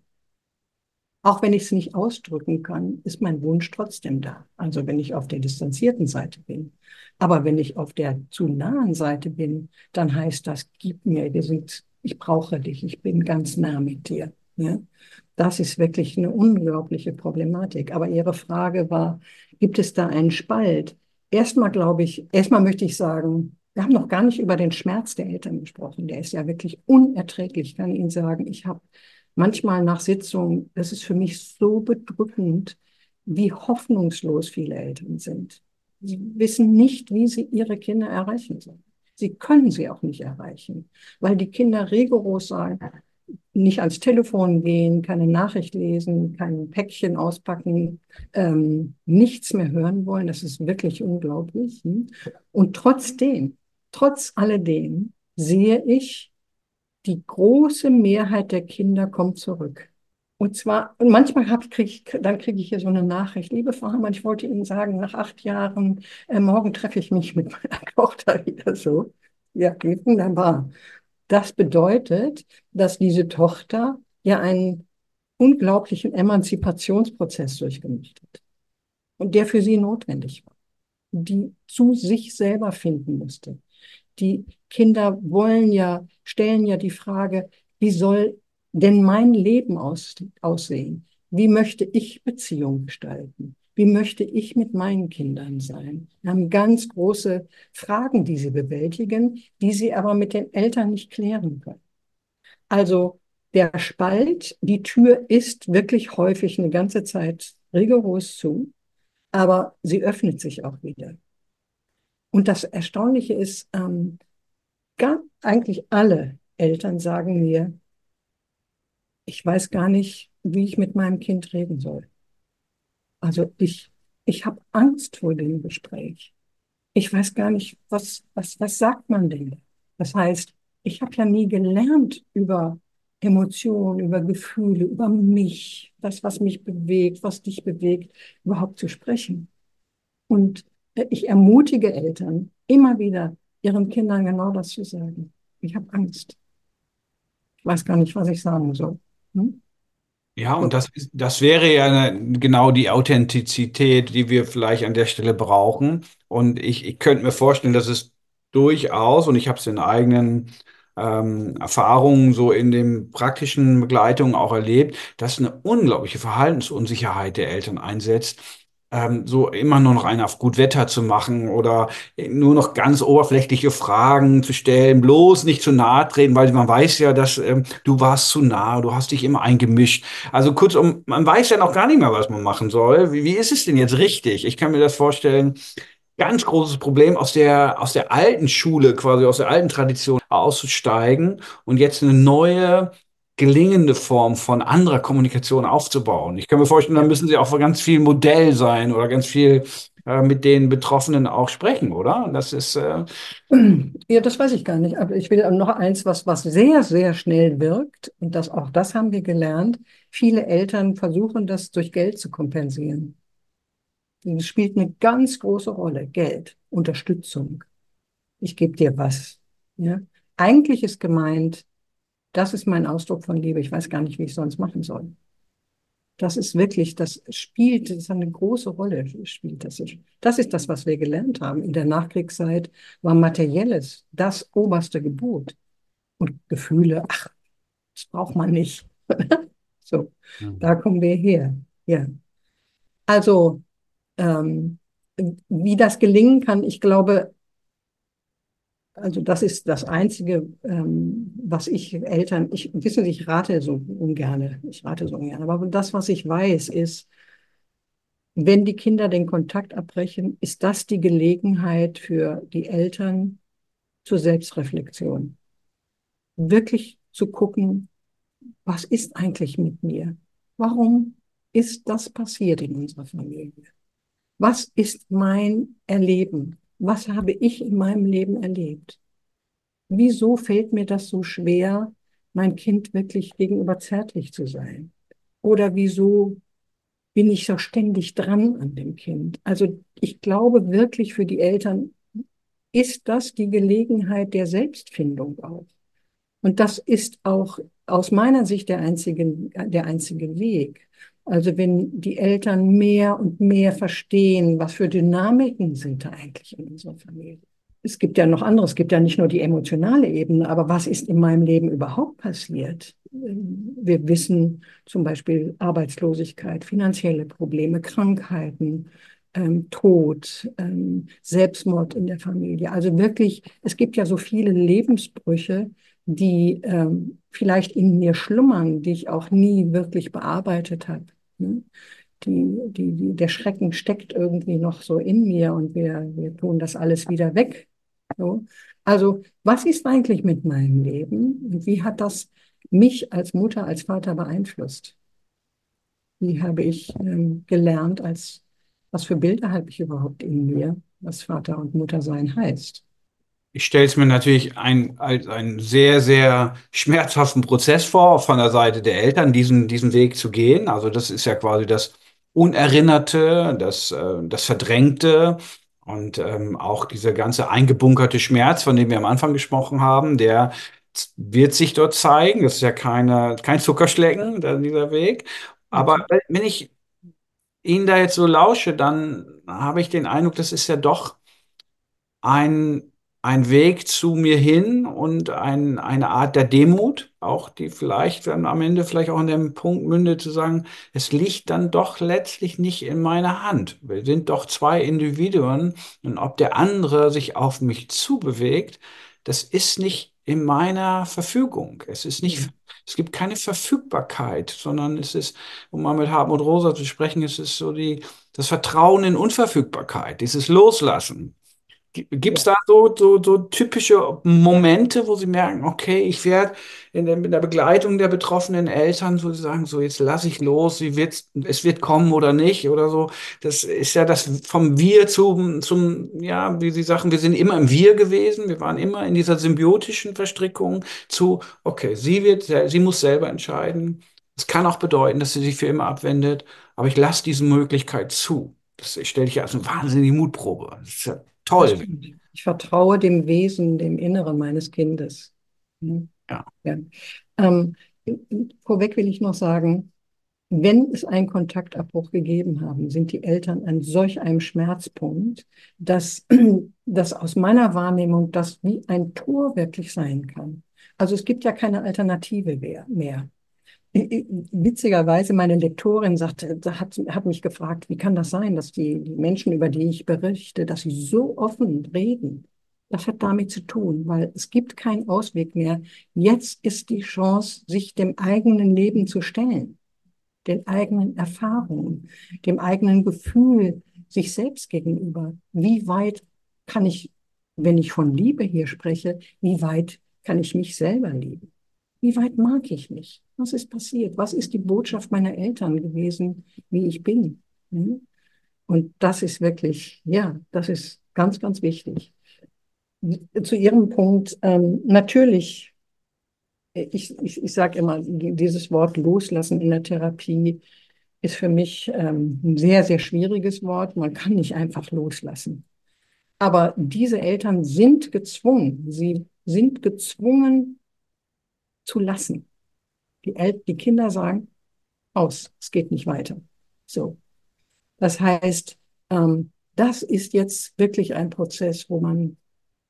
Auch wenn ich es nicht ausdrücken kann, ist mein Wunsch trotzdem da. Also wenn ich auf der distanzierten Seite bin. Aber wenn ich auf der zu nahen Seite bin, dann heißt das, gib mir, wir sind, ich brauche dich, ich bin ganz nah mit dir. Ja? Das ist wirklich eine unglaubliche Problematik. Aber Ihre Frage war, gibt es da einen Spalt? Erstmal glaube ich, erstmal möchte ich sagen, wir haben noch gar nicht über den Schmerz der Eltern gesprochen. Der ist ja wirklich unerträglich. Ich kann Ihnen sagen, ich habe manchmal nach Sitzungen, das ist für mich so bedrückend, wie hoffnungslos viele Eltern sind. Sie wissen nicht, wie sie ihre Kinder erreichen sollen. Sie können sie auch nicht erreichen, weil die Kinder rigoros sagen, nicht ans Telefon gehen, keine Nachricht lesen, kein Päckchen auspacken, ähm, nichts mehr hören wollen. Das ist wirklich unglaublich. Und trotzdem, trotz alledem, sehe ich, die große Mehrheit der Kinder kommt zurück. Und zwar, und manchmal hab, krieg ich, dann kriege ich hier so eine Nachricht. Liebe Frau Hamann, ich wollte Ihnen sagen, nach acht Jahren, äh, morgen treffe ich mich mit meiner Tochter wieder so. Ja, geht wunderbar. Das bedeutet, dass diese Tochter ja einen unglaublichen Emanzipationsprozess durchgemacht hat und der für sie notwendig war, die zu sich selber finden musste. Die Kinder wollen ja, stellen ja die Frage, wie soll denn mein Leben aus, aussehen? Wie möchte ich Beziehung gestalten? Wie möchte ich mit meinen Kindern sein? Wir haben ganz große Fragen, die sie bewältigen, die sie aber mit den Eltern nicht klären können. Also der Spalt, die Tür ist wirklich häufig eine ganze Zeit rigoros zu, aber sie öffnet sich auch wieder. Und das Erstaunliche ist, ähm, gar, eigentlich alle Eltern sagen mir, ich weiß gar nicht, wie ich mit meinem Kind reden soll. Also ich, ich habe Angst vor dem Gespräch. Ich weiß gar nicht, was, was, was sagt man denn? Das heißt, ich habe ja nie gelernt über Emotionen, über Gefühle, über mich, das, was mich bewegt, was dich bewegt, überhaupt zu sprechen. Und äh, ich ermutige Eltern immer wieder, ihren Kindern genau das zu sagen. Ich habe Angst. Ich weiß gar nicht, was ich sagen soll. Hm? Ja, und So. das, ist- das wäre ja eine, genau die Authentizität, die wir vielleicht an der Stelle brauchen. Und ich, ich könnte mir vorstellen, dass es durchaus, und ich habe es in eigenen ähm, Erfahrungen so in den praktischen Begleitungen auch erlebt, dass eine unglaubliche Verhaltensunsicherheit der Eltern einsetzt. Ähm, so immer nur noch einen auf gut Wetter zu machen oder nur noch ganz oberflächliche Fragen zu stellen, bloß nicht zu nahe treten, weil man weiß ja, dass ähm, du warst zu nah, du hast dich immer eingemischt. Also kurzum, man weiß ja noch gar nicht mehr, was man machen soll. Wie, wie ist es denn jetzt richtig? Ich kann mir das vorstellen, ganz großes Problem aus der, aus der alten Schule, quasi aus der alten Tradition auszusteigen und jetzt eine neue, gelingende Form von anderer Kommunikation aufzubauen. Ich kann mir vorstellen, da Ja. müssen Sie auch ganz viel Modell sein oder ganz viel äh, mit den Betroffenen auch sprechen, oder? Und das ist, äh, Ja, das weiß ich gar nicht. Aber ich will noch eins, was, was sehr, sehr schnell wirkt. Und das, auch das haben wir gelernt. Viele Eltern versuchen, das durch Geld zu kompensieren. Das spielt eine ganz große Rolle. Geld, Unterstützung. Ich gebe dir was. Ja? Eigentlich ist gemeint, das ist mein Ausdruck von Liebe. Ich weiß gar nicht, wie ich sonst machen soll. Das ist wirklich, das spielt, das ist eine große Rolle, spielt das. Das ist das, was wir gelernt haben. In der Nachkriegszeit war Materielles das oberste Gebot. Und Gefühle, ach, das braucht man nicht. So, da kommen wir her. Ja. Also, ähm, wie das gelingen kann, ich glaube, also das ist das Einzige, ähm, was ich Eltern, ich wissen Sie, ich rate so ungerne, ich rate so ungern, aber das, was ich weiß, ist, wenn die Kinder den Kontakt abbrechen, ist das die Gelegenheit für die Eltern zur Selbstreflexion. Wirklich zu gucken, was ist eigentlich mit mir? Warum ist das passiert in unserer Familie? Was ist mein Erleben? Was habe ich in meinem Leben erlebt? Wieso fällt mir das so schwer, mein Kind wirklich gegenüber zärtlich zu sein? Oder wieso bin ich so ständig dran an dem Kind? Also ich glaube wirklich, für die Eltern ist das die Gelegenheit der Selbstfindung auch. Und das ist auch aus meiner Sicht der einzige, der einzige Weg. Also wenn die Eltern mehr und mehr verstehen, was für Dynamiken sind da eigentlich in unserer Familie. Es gibt ja noch anderes, es gibt ja nicht nur die emotionale Ebene, aber was ist in meinem Leben überhaupt passiert? Wir wissen zum Beispiel Arbeitslosigkeit, finanzielle Probleme, Krankheiten, ähm, Tod, ähm, Selbstmord in der Familie. Also wirklich, es gibt ja so viele Lebensbrüche, die ähm, vielleicht in mir schlummern, die ich auch nie wirklich bearbeitet habe. Ne? Die, die, die, der Schrecken steckt irgendwie noch so in mir und wir, wir tun das alles wieder weg. So. Also, was ist eigentlich mit meinem Leben und wie hat das mich als Mutter, als Vater beeinflusst? Wie habe ich ähm, gelernt, als was für Bilder habe ich überhaupt in mir, was Vater und Mutter sein heißt? Ich stelle es mir natürlich ein, als einen sehr, sehr schmerzhaften Prozess vor, von der Seite der Eltern, diesen, diesen Weg zu gehen. Also das ist ja quasi das Unerinnerte, das, äh, das Verdrängte und ähm, auch dieser ganze eingebunkerte Schmerz, von dem wir am Anfang gesprochen haben, der z- wird sich dort zeigen. Das ist ja keine, kein Zuckerschlecken, da- dieser Weg. Aber wenn ich Ihnen da jetzt so lausche, dann habe ich den Eindruck, das ist ja doch ein, ein Weg zu mir hin und ein, eine Art der Demut, auch die vielleicht dann am Ende vielleicht auch in dem Punkt mündet, zu sagen, es liegt dann doch letztlich nicht in meiner Hand. Wir sind doch zwei Individuen und ob der andere sich auf mich zubewegt, das ist nicht in meiner Verfügung. Es ist nicht, es gibt keine Verfügbarkeit, sondern es ist, um mal mit Hartmut Rosa zu sprechen, es ist so die, das Vertrauen in Unverfügbarkeit, dieses Loslassen. Gibt es Ja. da so, so, so typische Momente, wo Sie merken, okay, ich werde in der, in der Begleitung der betroffenen Eltern so sagen, so jetzt lasse ich los, sie wird, es wird kommen oder nicht oder so. Das ist ja das vom Wir zum, zum, ja, wie Sie sagen, wir sind immer im Wir gewesen, wir waren immer in dieser symbiotischen Verstrickung zu, okay, sie wird, sel- sie muss selber entscheiden. Es kann auch bedeuten, dass sie sich für immer abwendet, aber ich lasse diese Möglichkeit zu. Das stelle ich ja als eine wahnsinnige Mutprobe. Das ist ja Das toll. stimmt. Ich vertraue dem Wesen, dem Inneren meines Kindes. Hm, Ja. ja. Ähm, Vorweg will ich noch sagen, wenn es einen Kontaktabbruch gegeben haben, sind die Eltern an solch einem Schmerzpunkt, dass das aus meiner Wahrnehmung das wie ein Tor wirklich sein kann. Also es gibt ja keine Alternative mehr. Witzigerweise, meine Lektorin sagte, hat, hat mich gefragt, wie kann das sein, dass die, die Menschen, über die ich berichte, dass sie so offen reden. Das hat damit zu tun, weil es gibt keinen Ausweg mehr. Jetzt ist die Chance, sich dem eigenen Leben zu stellen, den eigenen Erfahrungen, dem eigenen Gefühl, sich selbst gegenüber. Wie weit kann ich, wenn ich von Liebe hier spreche, wie weit kann ich mich selber lieben? Wie weit mag ich mich? Was ist passiert? Was ist die Botschaft meiner Eltern gewesen, wie ich bin? Hm? Und das ist wirklich, ja, das ist ganz, ganz wichtig. Zu Ihrem Punkt, ähm, natürlich, ich, ich, ich sage immer, dieses Wort loslassen in der Therapie ist für mich ähm, ein sehr, sehr schwieriges Wort. Man kann nicht einfach loslassen. Aber diese Eltern sind gezwungen, sie sind gezwungen zu lassen. Die, El die Kinder sagen, aus, es geht nicht weiter. So, das heißt, ähm, das ist jetzt wirklich ein Prozess, wo man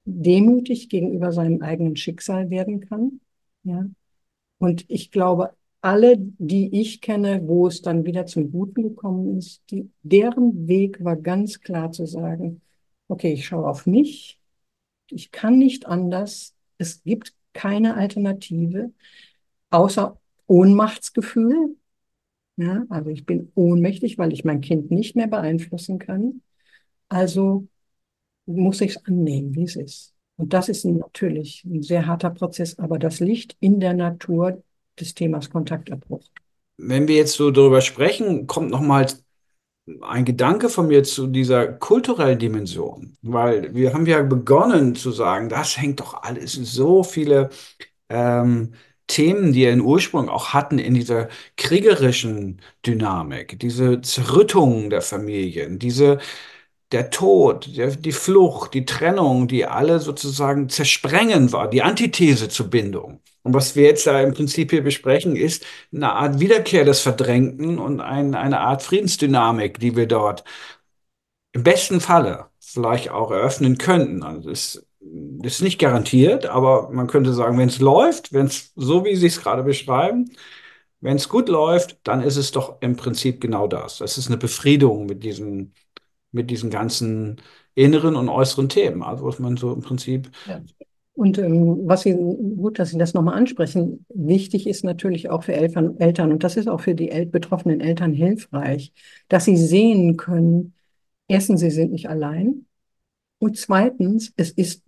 demütig gegenüber seinem eigenen Schicksal werden kann. Ja? Und ich glaube, alle, die ich kenne, wo es dann wieder zum Guten gekommen ist, die, deren Weg war ganz klar zu sagen, okay, ich schaue auf mich, ich kann nicht anders, es gibt keine Alternative, außer Ohnmachtsgefühl. Ja, also ich bin ohnmächtig, weil ich mein Kind nicht mehr beeinflussen kann. Also muss ich es annehmen, wie es ist. Und das ist natürlich ein sehr harter Prozess, aber das liegt in der Natur des Themas Kontaktabbruch. Wenn wir jetzt so darüber sprechen, kommt noch mal ein Gedanke von mir zu dieser kulturellen Dimension, weil wir haben ja begonnen zu sagen, das hängt doch alles so viele ähm, Themen, die ihren Ursprung auch hatten in dieser kriegerischen Dynamik, diese Zerrüttung der Familien, diese der Tod, der, die Flucht, die Trennung, die alle sozusagen zersprengen war, die Antithese zur Bindung. Und was wir jetzt da im Prinzip hier besprechen, ist eine Art Wiederkehr des Verdrängten und ein, eine Art Friedensdynamik, die wir dort im besten Falle vielleicht auch eröffnen könnten. Also das, das ist nicht garantiert, aber man könnte sagen, wenn es läuft, wenn es so, wie Sie es gerade beschreiben, wenn es gut läuft, dann ist es doch im Prinzip genau das. Das ist eine Befriedung mit diesen, mit diesen ganzen inneren und äußeren Themen. Also was man so im Prinzip. Ja. Und ähm, was Sie, gut, dass Sie das nochmal ansprechen, wichtig ist natürlich auch für Eltern, Eltern, und das ist auch für die El betroffenen Eltern hilfreich, dass sie sehen können, erstens, sie sind nicht allein und zweitens, es ist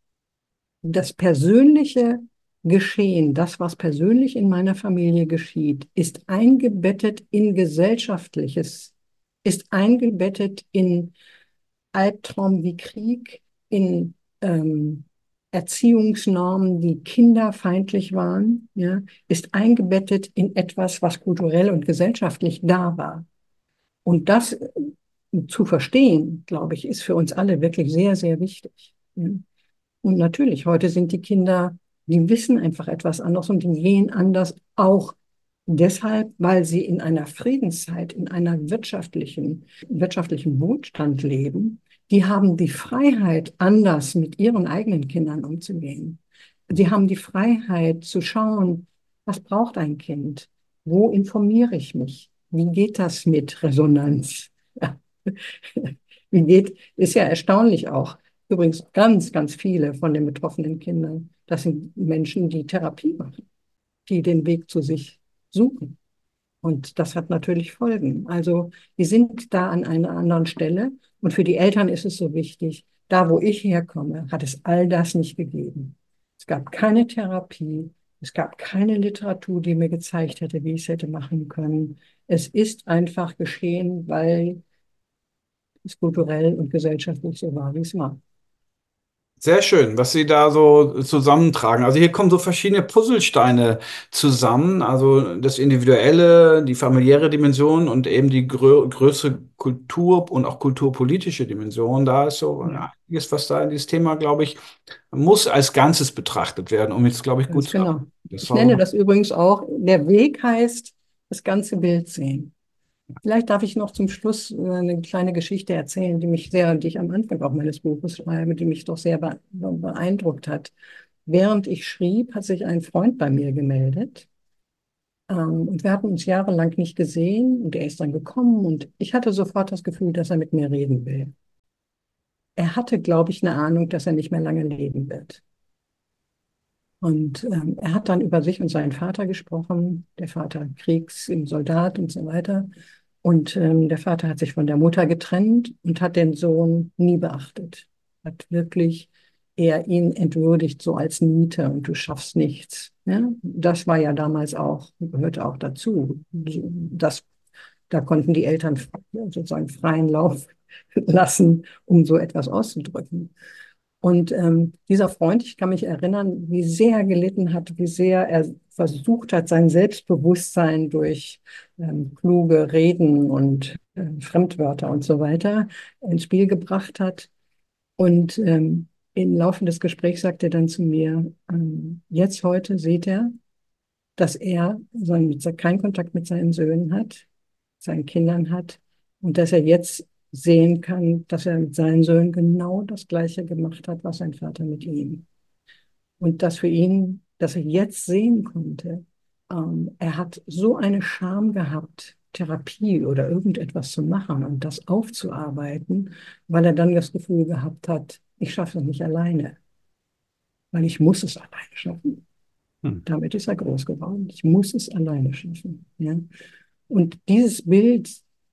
das persönliche Geschehen, das, was persönlich in meiner Familie geschieht, ist eingebettet in Gesellschaftliches, ist eingebettet in Albtraum wie Krieg, in ähm, Erziehungsnormen, die kinderfeindlich waren, ja, ist eingebettet in etwas, was kulturell und gesellschaftlich da war. Und das äh, zu verstehen, glaube ich, ist für uns alle wirklich sehr, sehr wichtig. Ja. Und natürlich, heute sind die Kinder, die wissen einfach etwas anderes und die gehen anders auch deshalb, weil sie in einer Friedenszeit, in einer wirtschaftlichen, wirtschaftlichen Wohlstand leben. Die haben die Freiheit, anders mit ihren eigenen Kindern umzugehen. Sie haben die Freiheit zu schauen, was braucht ein Kind? Wo informiere ich mich? Wie geht das mit Resonanz? Ja. Wie geht, ist ja erstaunlich auch. Übrigens ganz, ganz viele von den betroffenen Kindern, das sind Menschen, die Therapie machen, die den Weg zu sich suchen. Und das hat natürlich Folgen. Also wir sind da an einer anderen Stelle. Und für die Eltern ist es so wichtig, da wo ich herkomme, hat es all das nicht gegeben. Es gab keine Therapie, es gab keine Literatur, die mir gezeigt hätte, wie ich es hätte machen können. Es ist einfach geschehen, weil es kulturell und gesellschaftlich so war, wie es war. Sehr schön, was Sie da so zusammentragen. Also hier kommen so verschiedene Puzzlesteine zusammen. Also das Individuelle, die familiäre Dimension und eben die grö größere Kultur und auch kulturpolitische Dimension. Da ist so Ja, einiges, was da in dieses Thema, glaube ich, muss als Ganzes betrachtet werden, um jetzt, glaube ich, gut ganz zu arbeiten. genau. Das Ich war nenne so. das übrigens auch, der Weg heißt, das ganze Bild sehen. Vielleicht darf ich noch zum Schluss äh, eine kleine Geschichte erzählen, die mich sehr, die ich am Anfang auch meines Buches schreibe, die mich doch sehr be beeindruckt hat. Während ich schrieb, hat sich ein Freund bei mir gemeldet. Ähm, und wir hatten uns jahrelang nicht gesehen und er ist dann gekommen und ich hatte sofort das Gefühl, dass er mit mir reden will. Er hatte, glaube ich, eine Ahnung, dass er nicht mehr lange leben wird. Und ähm, er hat dann über sich und seinen Vater gesprochen, der Vater Kriegs, Soldat und so weiter. Und ähm, der Vater hat sich von der Mutter getrennt und hat den Sohn nie beachtet. Hat wirklich eher ihn entwürdigt, so als Niete und du schaffst nichts. Ja? Das war ja damals auch, gehörte auch dazu. Das, da konnten die Eltern sozusagen freien Lauf lassen, um so etwas auszudrücken. Und ähm, dieser Freund, ich kann mich erinnern, wie sehr er gelitten hat, wie sehr er versucht hat, sein Selbstbewusstsein durch ähm, kluge Reden und äh, Fremdwörter und so weiter ins Spiel gebracht hat. Und ähm, im Laufe des Gesprächs sagte er dann zu mir, ähm, jetzt heute sieht er, dass er seinen, keinen Kontakt mit seinen Söhnen hat, seinen Kindern hat und dass er jetzt sehen kann, dass er mit seinen Söhnen genau das Gleiche gemacht hat, was sein Vater mit ihm. Und dass für ihn, dass er jetzt sehen konnte, ähm, er hat so eine Scham gehabt, Therapie oder irgendetwas zu machen und das aufzuarbeiten, weil er dann das Gefühl gehabt hat, ich schaffe es nicht alleine, weil ich muss es alleine schaffen. Hm. Damit ist er groß geworden. Ich muss es alleine schaffen. Ja? Und dieses Bild,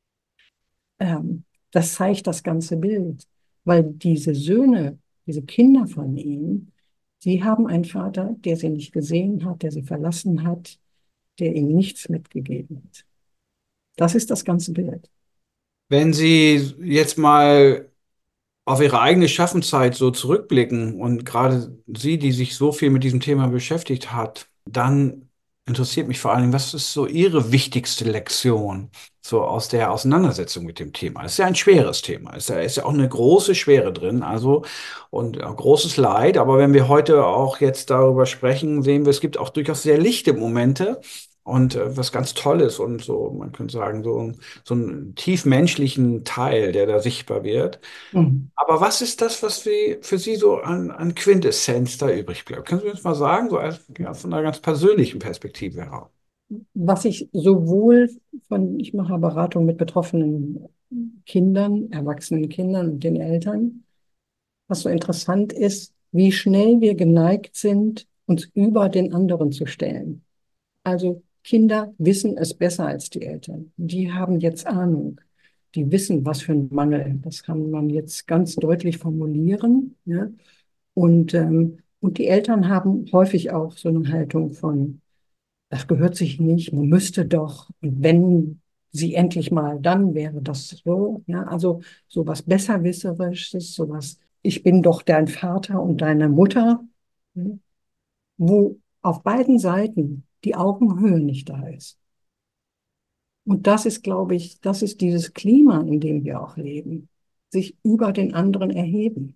ähm, das zeigt das ganze Bild, weil diese Söhne, diese Kinder von ihm, sie haben einen Vater, der sie nicht gesehen hat, der sie verlassen hat, der ihm nichts mitgegeben hat. Das ist das ganze Bild. Wenn Sie jetzt mal auf Ihre eigene Schaffenszeit so zurückblicken und gerade Sie, die sich so viel mit diesem Thema beschäftigt hat, dann interessiert mich vor allen Dingen, was ist so Ihre wichtigste Lektion so aus der Auseinandersetzung mit dem Thema? Es ist ja ein schweres Thema. Es ist ja, ist ja auch eine große Schwere drin, also und ja, großes Leid. Aber wenn wir heute auch jetzt darüber sprechen, sehen wir, es gibt auch durchaus sehr lichte Momente. Und äh, was ganz Tolles und so, man könnte sagen, so, so einen tiefmenschlichen Teil, der da sichtbar wird. Mhm. Aber was ist das, was wir, für Sie so an, an Quintessenz da übrig bleibt? Können Sie uns mal sagen, so als, ja, von einer ganz persönlichen Perspektive heraus? Was ich sowohl von, ich mache Beratung mit betroffenen Kindern, erwachsenen Kindern und den Eltern, was so interessant ist, wie schnell wir geneigt sind, uns über den anderen zu stellen. Also Kinder wissen es besser als die Eltern. Die haben jetzt Ahnung. Die wissen, was für ein Mangel. Das kann man jetzt ganz deutlich formulieren. Ja? Und, ähm, und die Eltern haben häufig auch so eine Haltung von, das gehört sich nicht, man müsste doch. Und wenn sie endlich mal, dann wäre das so. Ja? Also sowas Besserwisserisches, sowas, ich bin doch dein Vater und deine Mutter, ja? Wo auf beiden Seiten die Augenhöhe nicht da ist. Und das ist, glaube ich, das ist dieses Klima, in dem wir auch leben. Sich über den anderen erheben.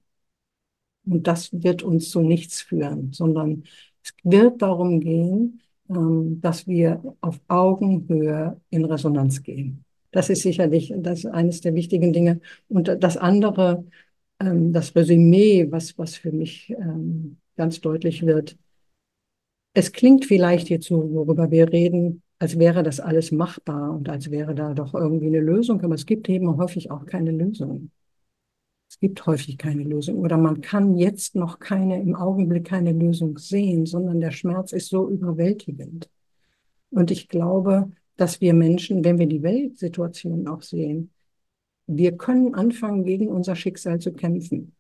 Und das wird uns zu nichts führen, sondern es wird darum gehen, ähm, dass wir auf Augenhöhe in Resonanz gehen. Das ist sicherlich das ist eines der wichtigen Dinge. Und das andere, ähm, das Resümee, was, was für mich ähm, ganz deutlich wird, es klingt vielleicht jetzt so, worüber wir reden, als wäre das alles machbar und als wäre da doch irgendwie eine Lösung, aber es gibt eben häufig auch keine Lösung. Es gibt häufig keine Lösung oder man kann jetzt noch keine, im Augenblick keine Lösung sehen, sondern der Schmerz ist so überwältigend. Und ich glaube, dass wir Menschen, wenn wir die Weltsituation auch sehen, wir können anfangen, gegen unser Schicksal zu kämpfen.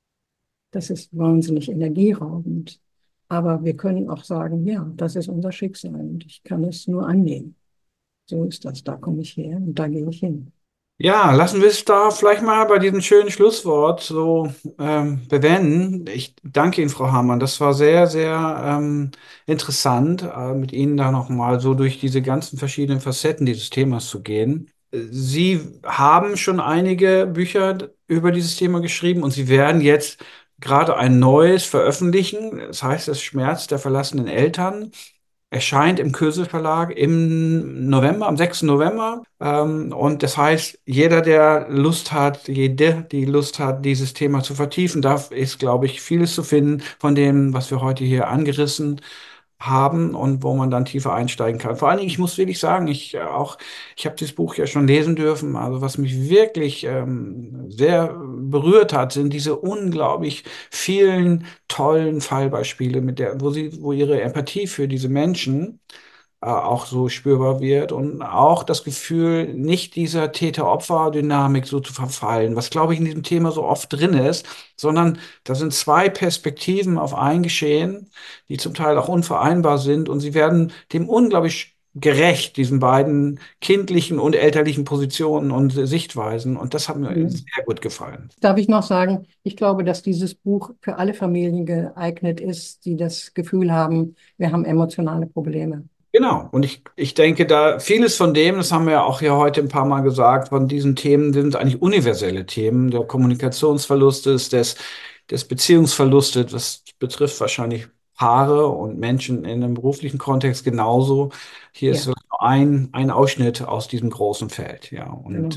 Das ist wahnsinnig energieraubend. Aber wir können auch sagen, ja, das ist unser Schicksal und ich kann es nur annehmen. So ist das. Da komme ich her und da gehe ich hin. Ja, lassen wir es da vielleicht mal bei diesem schönen Schlusswort so ähm, bewenden. Ich danke Ihnen, Frau Hamann. Das war sehr, sehr ähm, interessant, äh, mit Ihnen da nochmal so durch diese ganzen verschiedenen Facetten dieses Themas zu gehen. Sie haben schon einige Bücher über dieses Thema geschrieben und Sie werden jetzt gerade ein neues veröffentlichen. Das heißt, das Schmerz der verlassenen Eltern. Erscheint im Kösel Verlag im November, am sechsten November. Ähm, und das heißt, jeder, der Lust hat, jede, die Lust hat, dieses Thema zu vertiefen, da ist, glaube ich, vieles zu finden von dem, was wir heute hier angerissen haben und wo man dann tiefer einsteigen kann. Vor allen Dingen, ich muss wirklich sagen, ich äh, auch, ich habe dieses Buch ja schon lesen dürfen. Also was mich wirklich ähm, sehr berührt hat, sind diese unglaublich vielen tollen Fallbeispiele, mit der, wo sie, wo ihre Empathie für diese Menschen äh, auch so spürbar wird und auch das Gefühl, nicht dieser Täter-Opfer-Dynamik so zu verfallen, was glaube ich in diesem Thema so oft drin ist, sondern da sind zwei Perspektiven auf ein Geschehen, die zum Teil auch unvereinbar sind und sie werden dem unglaublich gerecht, diesen beiden kindlichen und elterlichen Positionen und Sichtweisen. Und das hat mir Mhm. sehr gut gefallen. Darf ich noch sagen, ich glaube, dass dieses Buch für alle Familien geeignet ist, die das Gefühl haben, wir haben emotionale Probleme. Genau. Und ich, ich denke, da vieles von dem, das haben wir ja auch hier heute ein paar Mal gesagt, von diesen Themen sind eigentlich universelle Themen der Kommunikationsverlustes, des, des Beziehungsverlustes. Das betrifft wahrscheinlich Paare und Menschen in einem beruflichen Kontext genauso. Hier ist Ja, so ein, ein Ausschnitt aus diesem großen Feld. Ja. Und genau.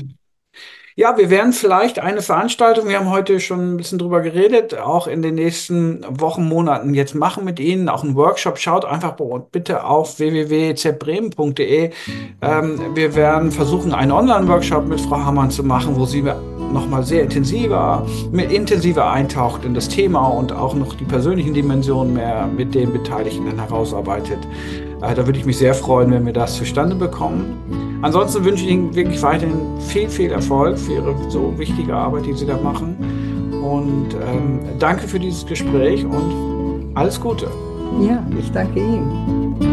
Ja, wir werden vielleicht eine Veranstaltung, wir haben heute schon ein bisschen drüber geredet, auch in den nächsten Wochen, Monaten jetzt machen mit Ihnen, auch einen Workshop. Schaut einfach bitte auf w w w punkt z bremen punkt de. Ähm, wir werden versuchen, einen Online-Workshop mit Frau Hamann zu machen, wo sie nochmal sehr intensiver, mit intensiver eintaucht in das Thema und auch noch die persönlichen Dimensionen mehr mit den Beteiligten herausarbeitet. Äh, da würde ich mich sehr freuen, wenn wir das zustande bekommen. Ansonsten wünsche ich Ihnen wirklich weiterhin viel, viel Erfolg für Ihre so wichtige Arbeit, die Sie da machen. Und ähm, danke für dieses Gespräch und alles Gute. Ja, ich danke Ihnen.